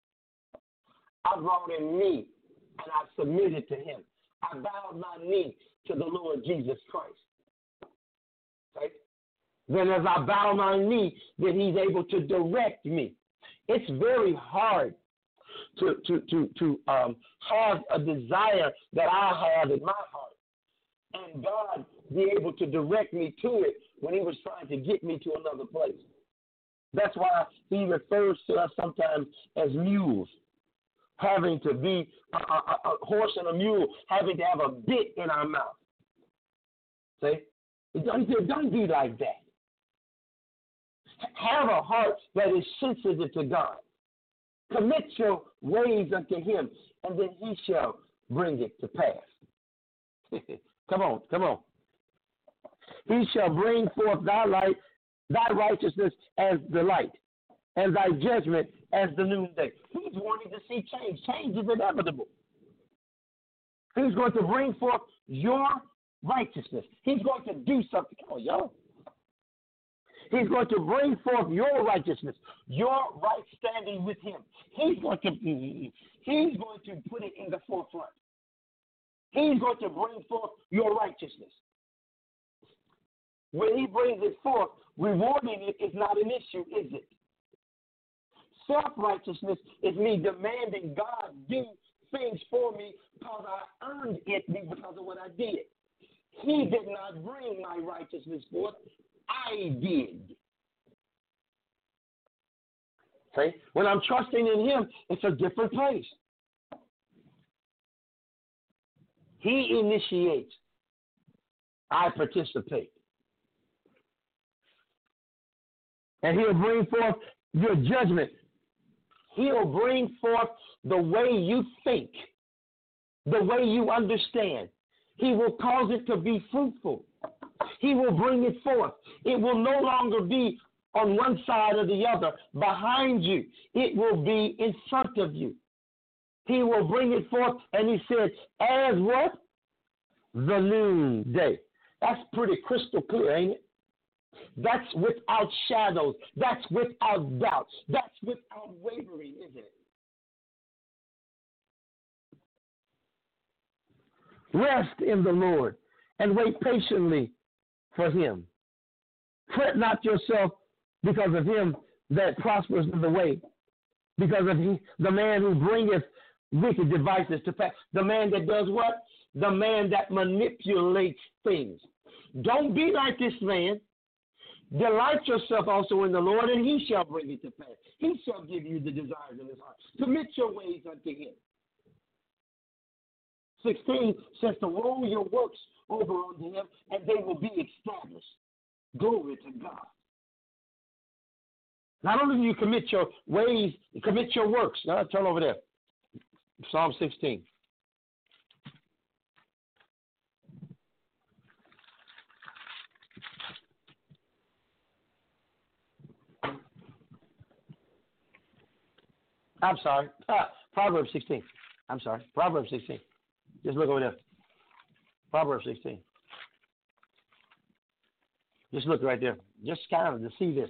I brought him me, and I submitted to him. I bowed my knee to the Lord Jesus Christ. Okay? Then as I bow my knee, then he's able to direct me. It's very hard to, to, to, to um, have a desire that I have in my heart and God be able to direct me to it when he was trying to get me to another place. That's why he refers to us sometimes as mules, having to be a, a, a horse and a mule, having to have a bit in our mouth. See? It don't, it don't be like that. Have a heart that is sensitive to God. Commit your ways unto him, and then he shall bring it to pass. Come on, come on. He shall bring forth thy light, thy righteousness as the light, and thy judgment as the noonday. He's wanting to see change. Change is inevitable. He's going to bring forth your righteousness. He's going to do something. Come on, y'all. He's going to bring forth your righteousness, your right standing with him. He's going to, he's going to put it in the forefront. He's going to bring forth your righteousness. When he brings it forth, rewarding it is not an issue, is it? Self-righteousness is me demanding God do things for me because I earned it because of what I did. He did not bring my righteousness forth. I did. Okay? When I'm trusting in him, it's a different place. He initiates. I participate. And he'll bring forth your judgment. He'll bring forth the way you think, the way you understand. He will cause it to be fruitful. He will bring it forth. It will no longer be on one side or the other behind you. It will be in front of you. He will bring it forth, and he said, as what? The noonday. That's pretty crystal clear, ain't it? That's without shadows. That's without doubts. That's without wavering, isn't it? Rest in the Lord and wait patiently for him. Fret not yourself because of him that prospers in the way, because of he, the man who bringeth wicked devices to pass. The man that does what? The man that manipulates things. Don't be like this man. Delight yourself also in the Lord, and he shall bring it to pass. He shall give you the desires of his heart. Commit your ways unto him. sixteen says to roll your works over unto him, and they will be established. Glory to God. Not only do you commit your ways, you commit your works. Now turn over there. Psalm sixteen. I'm sorry. Ah, Proverbs sixteen. I'm sorry. Proverbs sixteen. Just look over there. Proverbs sixteen. Just look right there. Just kind of to see this.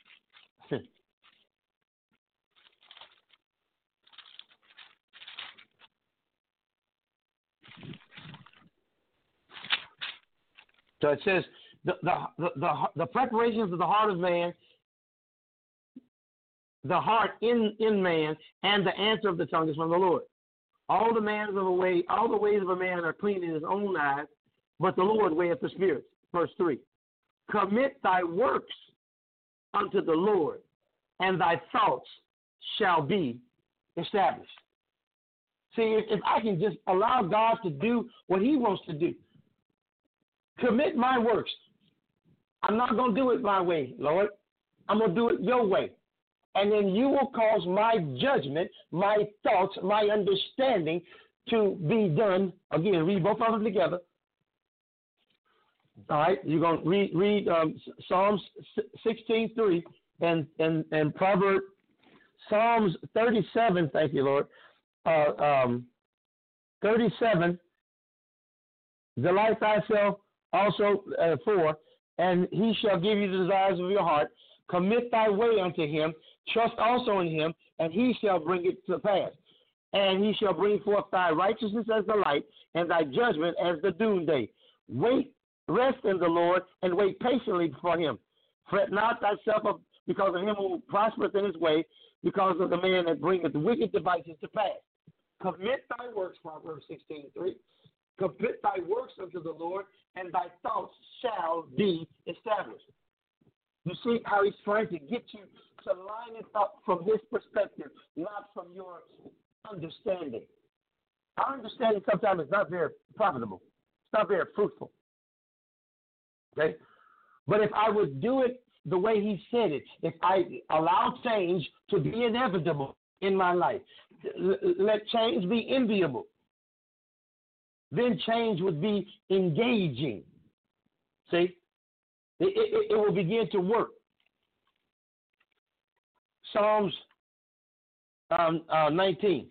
So it says, the, the, the, the, the preparations of the heart of man, the heart in, in man, and the answer of the tongue is from the Lord. All the manners of a way, all the ways of a man are clean in his own eyes, but the Lord weigheth the spirits. Verse three. Commit thy works unto the Lord, and thy thoughts shall be established. See, if, if I can just allow God to do what he wants to do, commit my works. I'm not going to do it my way, Lord. I'm going to do it your way. And then you will cause my judgment, my thoughts, my understanding to be done. Again, read both of them together. All right, you're going to read, read um, Psalms sixteen three and, and, and Proverbs, Psalms thirty-seven, thank you, Lord. Uh, um, thirty-seven, delight thyself also uh, for, and he shall give you the desires of your heart. Commit thy way unto him. Trust also in him, and he shall bring it to pass. And he shall bring forth thy righteousness as the light, and thy judgment as the noonday. Wait, rest in the Lord, and wait patiently for him. Fret not thyself up because of him who prospereth in his way, because of the man that bringeth wicked devices to pass. Commit thy works, Proverbs sixteen three. Commit thy works unto the Lord, and thy thoughts shall be established. You see how he's trying to get you to line it up from his perspective, not from your understanding. Our understanding sometimes is not very profitable. It's not very fruitful. Okay? But if I would do it the way he said it, if I allow change to be inevitable in my life, let change be enviable, then change would be engaging. See? It, it, it will begin to work. Psalms um, uh, nineteen.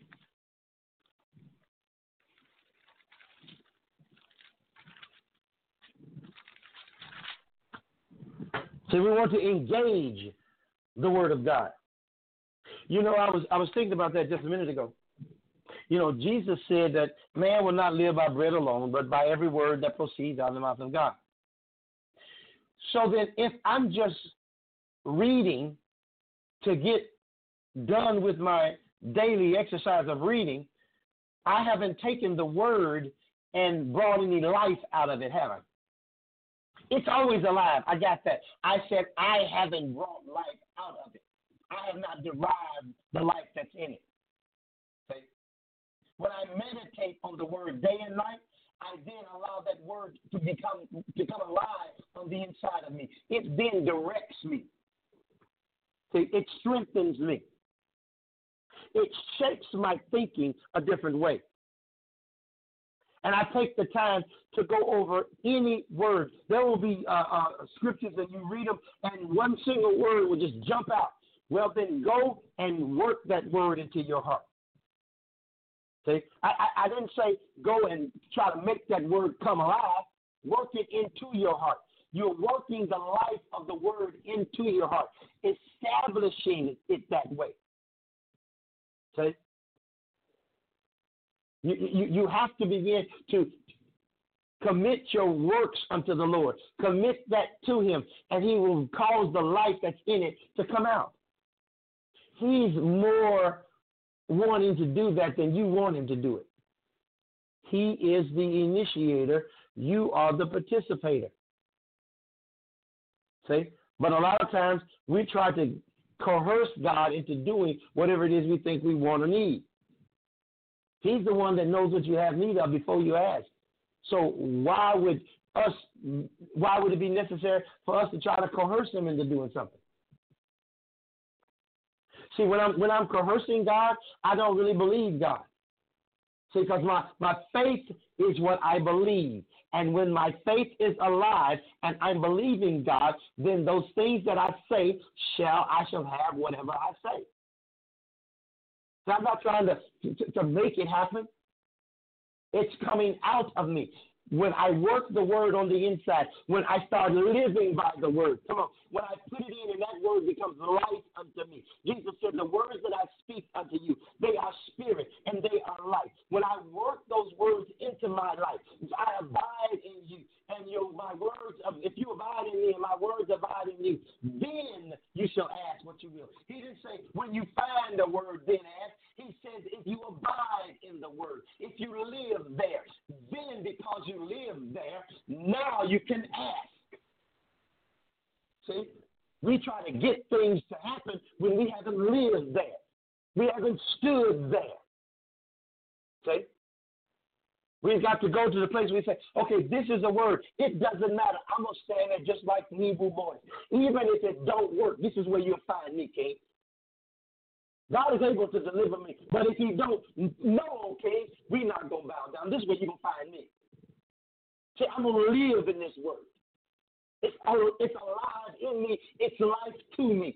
So we want to engage the Word of God. You know, I was I was thinking about that just a minute ago. You know, Jesus said that man will not live by bread alone, but by every word that proceeds out of the mouth of God. So then if I'm just reading to get done with my daily exercise of reading, I haven't taken the Word and brought any life out of it, have I? It's always alive. I got that. I said I haven't brought life out of it. I have not derived the life that's in it. See? When I meditate on the Word day and night, I then allow that Word to become to come alive on the inside of me. It then directs me. See, it strengthens me. It shapes my thinking a different way. And I take the time to go over any word. There will be uh, uh, scriptures that you read them, and one single word will just jump out. Well, then go and work that word into your heart. See, I, I, I didn't say go and try to make that word come alive. Work it into your heart. You're working the life of the word into your heart, establishing it that way. See? You, you, you have to begin to commit your works unto the Lord. Commit that to Him, and He will cause the life that's in it to come out. He's more wanting to do that than you want Him to do it. He is the initiator. You are the participator. See? But a lot of times we try to coerce God into doing whatever it is we think we want or need. He's the one that knows what you have need of before you ask. So why would us? Why would it be necessary for us to try to coerce Him into doing something? See, when I'm when I'm coercing God, I don't really believe God. See, because my, my faith is what I believe. And when my faith is alive and I'm believing God, then those things that I say shall I shall have whatever I say. So I'm not trying to, to, to make it happen. It's coming out of me. When I work the word on the inside, when I start living by the word, come on, when I put it in and that word becomes life unto me. Jesus said, the words that I speak unto you, they are spirit and they are life. When I work those words into my life, I abide in you. And your, my words, of, if you abide in me and my words abide in you, then you shall ask what you will. He didn't say, when you find the word, then ask. He says, if you abide in the word, if you live there, then because you live there, now you can ask. See, we try to get things to happen when we haven't lived there. We haven't stood there. See? We've got to go to the place where we say, okay, this is a word. It doesn't matter. I'm going to stand there just like the Hebrew boys. Even if it don't work, this is where you'll find me, King. God is able to deliver me. But if you don't know, King, we're not going to bow down. This is where you're going to find me. See, I'm going to live in this word. It's, it's alive in me. It's life to me.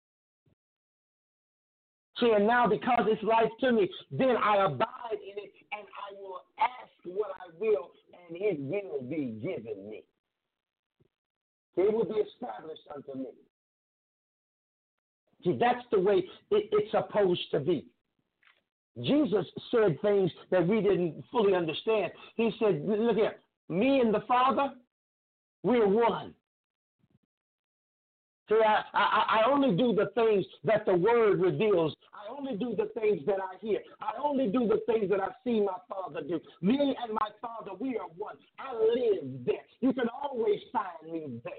See, and now because it's life to me, then I abide in it, and I will ask what I will, and it will be given me. It will be established unto me. See, that's the way it, it's supposed to be. Jesus said things that we didn't fully understand. He said, look here, me and the Father, we're one. See, I, I, I only do the things that the Word reveals. I only do the things that I hear. I only do the things that I see my Father do. Me and my Father, we are one. I live there. You can always find me there.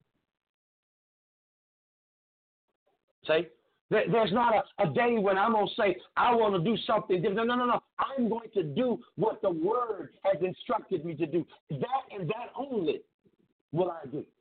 See? There's not a, a day when I'm going to say, I want to do something different. No, no, no, no. I'm going to do what the Word has instructed me to do. That and that only will I do.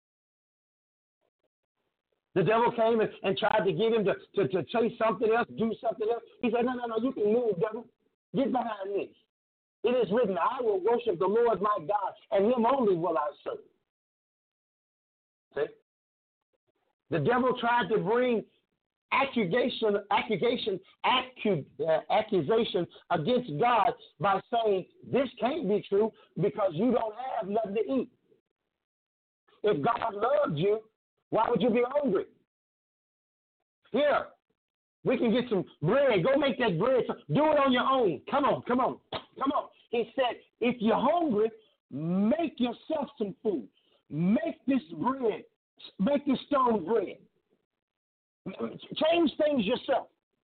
The devil came and, and tried to get him to, to, to say something else, do something else. He said, no, no, no, you can move, devil. Get behind me. It is written, I will worship the Lord my God, and him only will I serve. See? The devil tried to bring accusation, accusation, accu, uh, accusation against God by saying this can't be true because you don't have nothing to eat. If God loved you, why would you be hungry? Here, we can get some bread. Go make that bread. Do it on your own. Come on, come on, come on. He said, if you're hungry, make yourself some food. Make this bread. Make this stone bread. Change things yourself.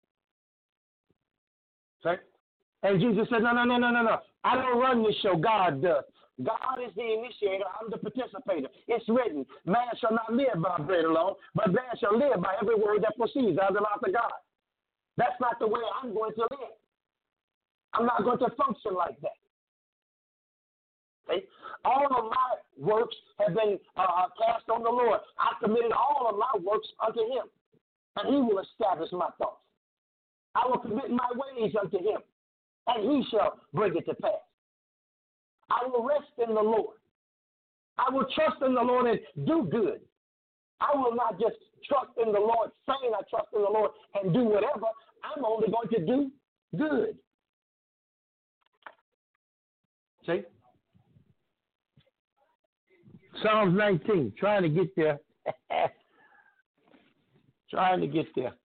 Okay? And Jesus said, no, no, no, no, no, no. I don't run this show. God does. God is the initiator. I'm the participator. It's written, man shall not live by bread alone, but man shall live by every word that proceeds out of the mouth of God. That's not the way I'm going to live. I'm not going to function like that. Okay? All of my works have been uh, cast on the Lord. I committed all of my works unto him, and he will establish my thoughts. I will commit my ways unto him, and he shall bring it to pass. I will rest in the Lord. I will trust in the Lord and do good. I will not just trust in the Lord, saying I trust in the Lord and do whatever. I'm only going to do good. See? Psalms nineteen, trying to get there. trying to get there.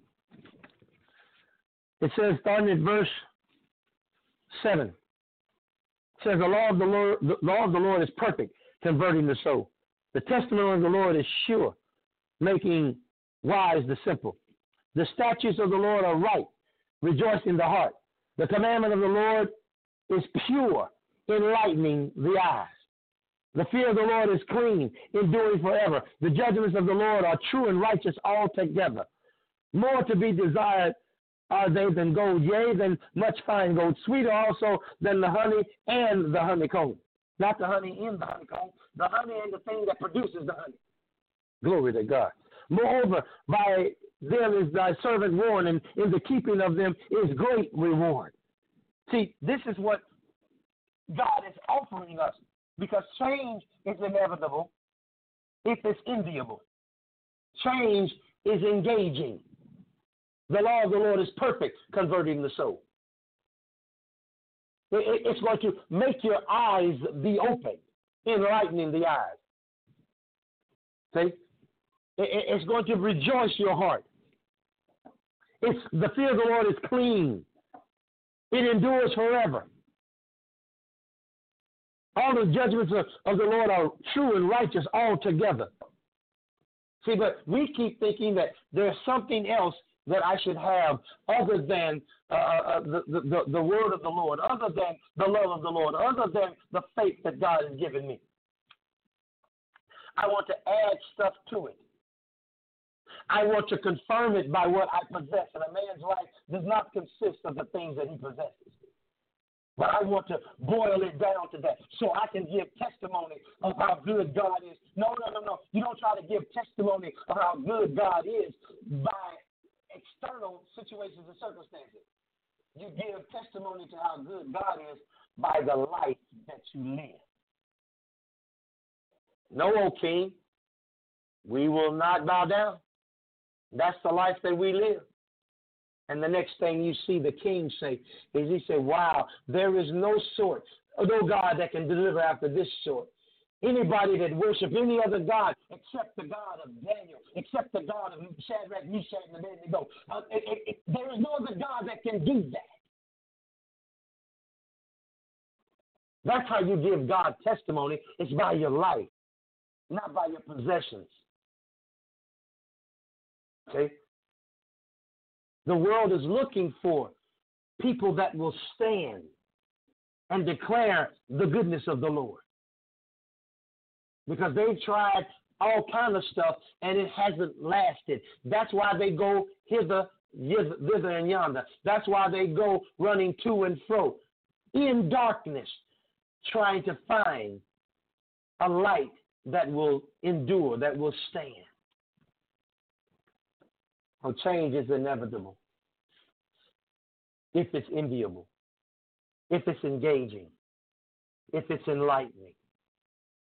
It says, starting at verse seven, it says, the law of the Lord, the law of the Lord is perfect, converting the soul. The testimony of the Lord is sure, making wise the simple. The statutes of the Lord are right, rejoicing the heart. The commandment of the Lord is pure, enlightening the eyes. The fear of the Lord is clean, enduring forever. The judgments of the Lord are true and righteous altogether. More to be desired are they than gold, yea, than much fine gold, sweeter also than the honey and the honeycomb. Not the honey in the honeycomb, the honey and the thing that produces the honey. Glory to God. Moreover, by them is thy servant warned, and in the keeping of them is great reward. See, this is what God is offering us, because change is inevitable if it's enviable. Change is engaging. The law of the Lord is perfect, converting the soul. It's going to make your eyes be open, enlightening the eyes. See? It's going to rejoice your heart. It's the fear of the Lord is clean. It endures forever. All the judgments of, of the Lord are true and righteous altogether. See, but we keep thinking that there's something else that I should have other than uh, uh, the, the, the word of the Lord, other than the love of the Lord, other than the faith that God has given me. I want to add stuff to it. I want to confirm it by what I possess. And a man's life does not consist of the things that he possesses. But I want to boil it down to that so I can give testimony of how good God is. No, no, no, no. You don't try to give testimony of how good God is by external situations and circumstances. You give testimony to how good God is by the life that you live. No, O King, we will not bow down. That's the life that we live. And the next thing you see the king say is he said, wow, there is no sort, no God that can deliver after this sort. Anybody that worships any other God except the God of Daniel, except the God of Shadrach, Meshach, and Abednego. Uh, it, it, it, there is no other God that can do that. That's how you give God testimony. It's by your life, not by your possessions. Okay? The world is looking for people that will stand and declare the goodness of the Lord. Because they've tried all kind of stuff and it hasn't lasted. That's why they go hither, thither, and yonder. That's why they go running to and fro in darkness, trying to find a light that will endure, that will stand. So change is inevitable if it's enviable, if it's engaging, if it's enlightening.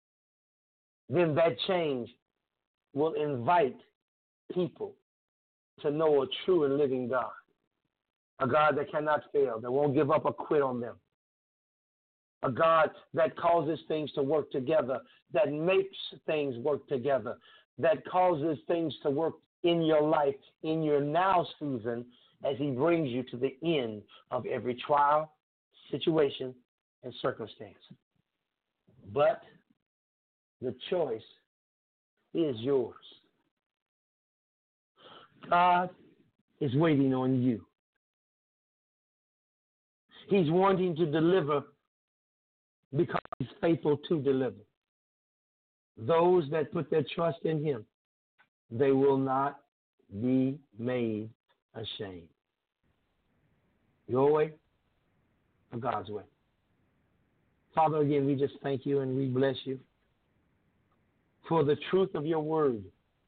Then that change will invite people to know a true and living God, a God that cannot fail, that won't give up or quit on them, a God that causes things to work together, that makes things work together, that causes things to work in your life, in your now season, as he brings you to the end of every trial, situation, and circumstance. But the choice is yours. God is waiting on you. He's wanting to deliver because he's faithful to deliver. Those that put their trust in him, they will not be made ashamed. Your way or God's way. Father, again, we just thank you and we bless you for the truth of your word,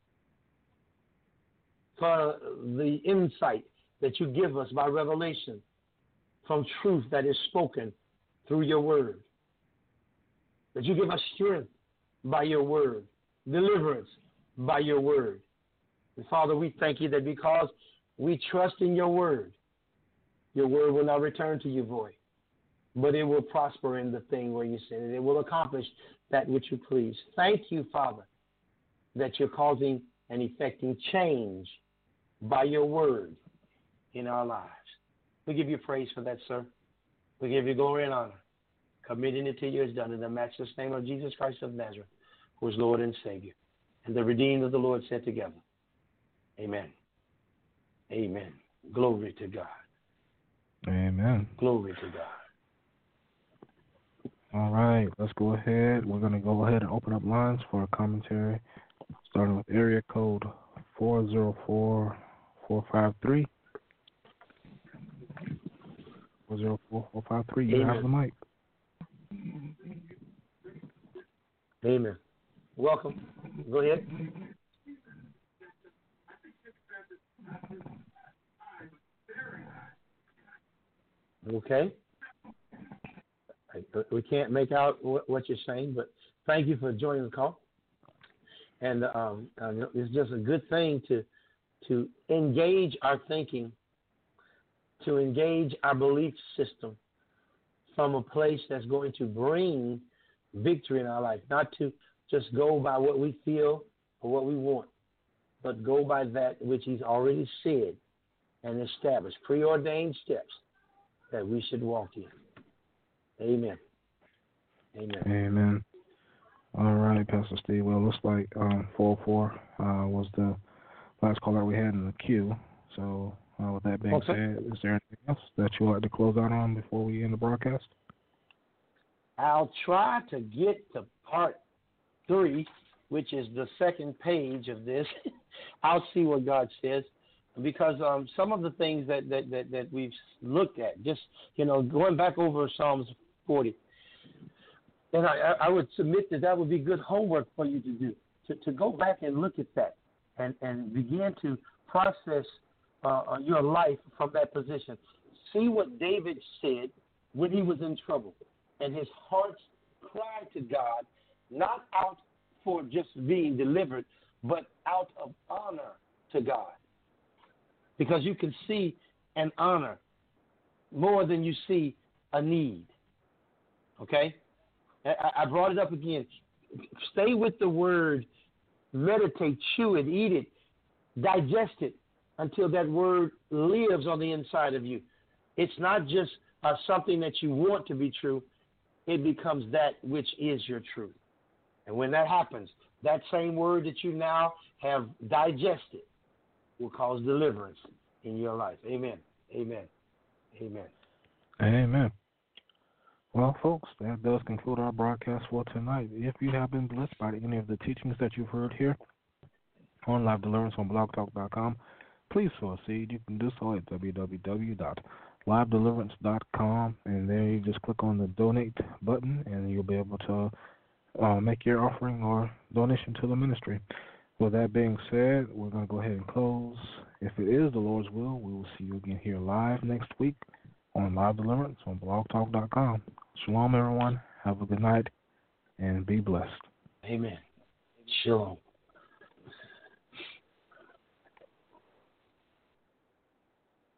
for the insight that you give us by revelation from truth that is spoken through your word, that you give us strength by your word, deliverance by your word. And Father, we thank you that because we trust in your word, your word will not return to you void, but it will prosper in the thing where you send it. It will accomplish that which you please. Thank you, Father, that you're causing and effecting change by your word in our lives. We give you praise for that, sir. We give you glory and honor. Committing it to you is done in the matchless name of Jesus Christ of Nazareth, who is Lord and Savior. And the redeemed of the Lord said together, amen. Amen. Glory to God. Amen. Glory to God. All right, let's go ahead. We're going to go ahead and open up lines for a commentary, starting with area code four zero four, four five three. four zero four, four five three. You have the mic. Amen. Welcome. Go ahead. Okay. We can't make out what you're saying, but thank you for joining the call. And um, it's just a good thing to to engage our thinking, to engage our belief system from a place that's going to bring victory in our life, not to just go by what we feel or what we want, but go by that which he's already said and established, preordained steps that we should walk in. Amen. Amen. Amen. All right, Pastor Steve. Well, it looks like um, four oh four uh, was the last caller we had in the queue. So, uh, with that being okay. said, is there anything else that you would like to close out on before we end the broadcast? I'll try to get to part three, which is the second page of this. I'll see what God says. Because um, some of the things that, that, that, that we've looked at, just, you know, going back over Psalms forty, and I, I would submit that that would be good homework for you to do, to, to go back and look at that and, and begin to process uh, your life from that position. See what David said when he was in trouble, and his heart's cry to God, not out for just being delivered, but out of honor to God. Because you can see an honor more than you see a need. Okay? I, I brought it up again. Stay with the word, meditate, chew it, eat it, digest it until that word lives on the inside of you. It's not just uh, something that you want to be true. It becomes that which is your truth. And when that happens, that same word that you now have digested will cause deliverance in your life. Amen. Amen. Amen. Amen. Well, folks, that does conclude our broadcast for tonight. If you have been blessed by any of the teachings that you've heard here on Live Deliverance on blog talk dot com, please sow a seed. You can do so at w w w dot live deliverance dot com, and there you just click on the donate button, and you'll be able to uh, make your offering or donation to the ministry. With that being said, we're going to go ahead and close. If it is the Lord's will, we will see you again here live next week on Live Deliverance on blog talk dot com. Shalom, everyone. Have a good night, and be blessed. Amen. Shalom.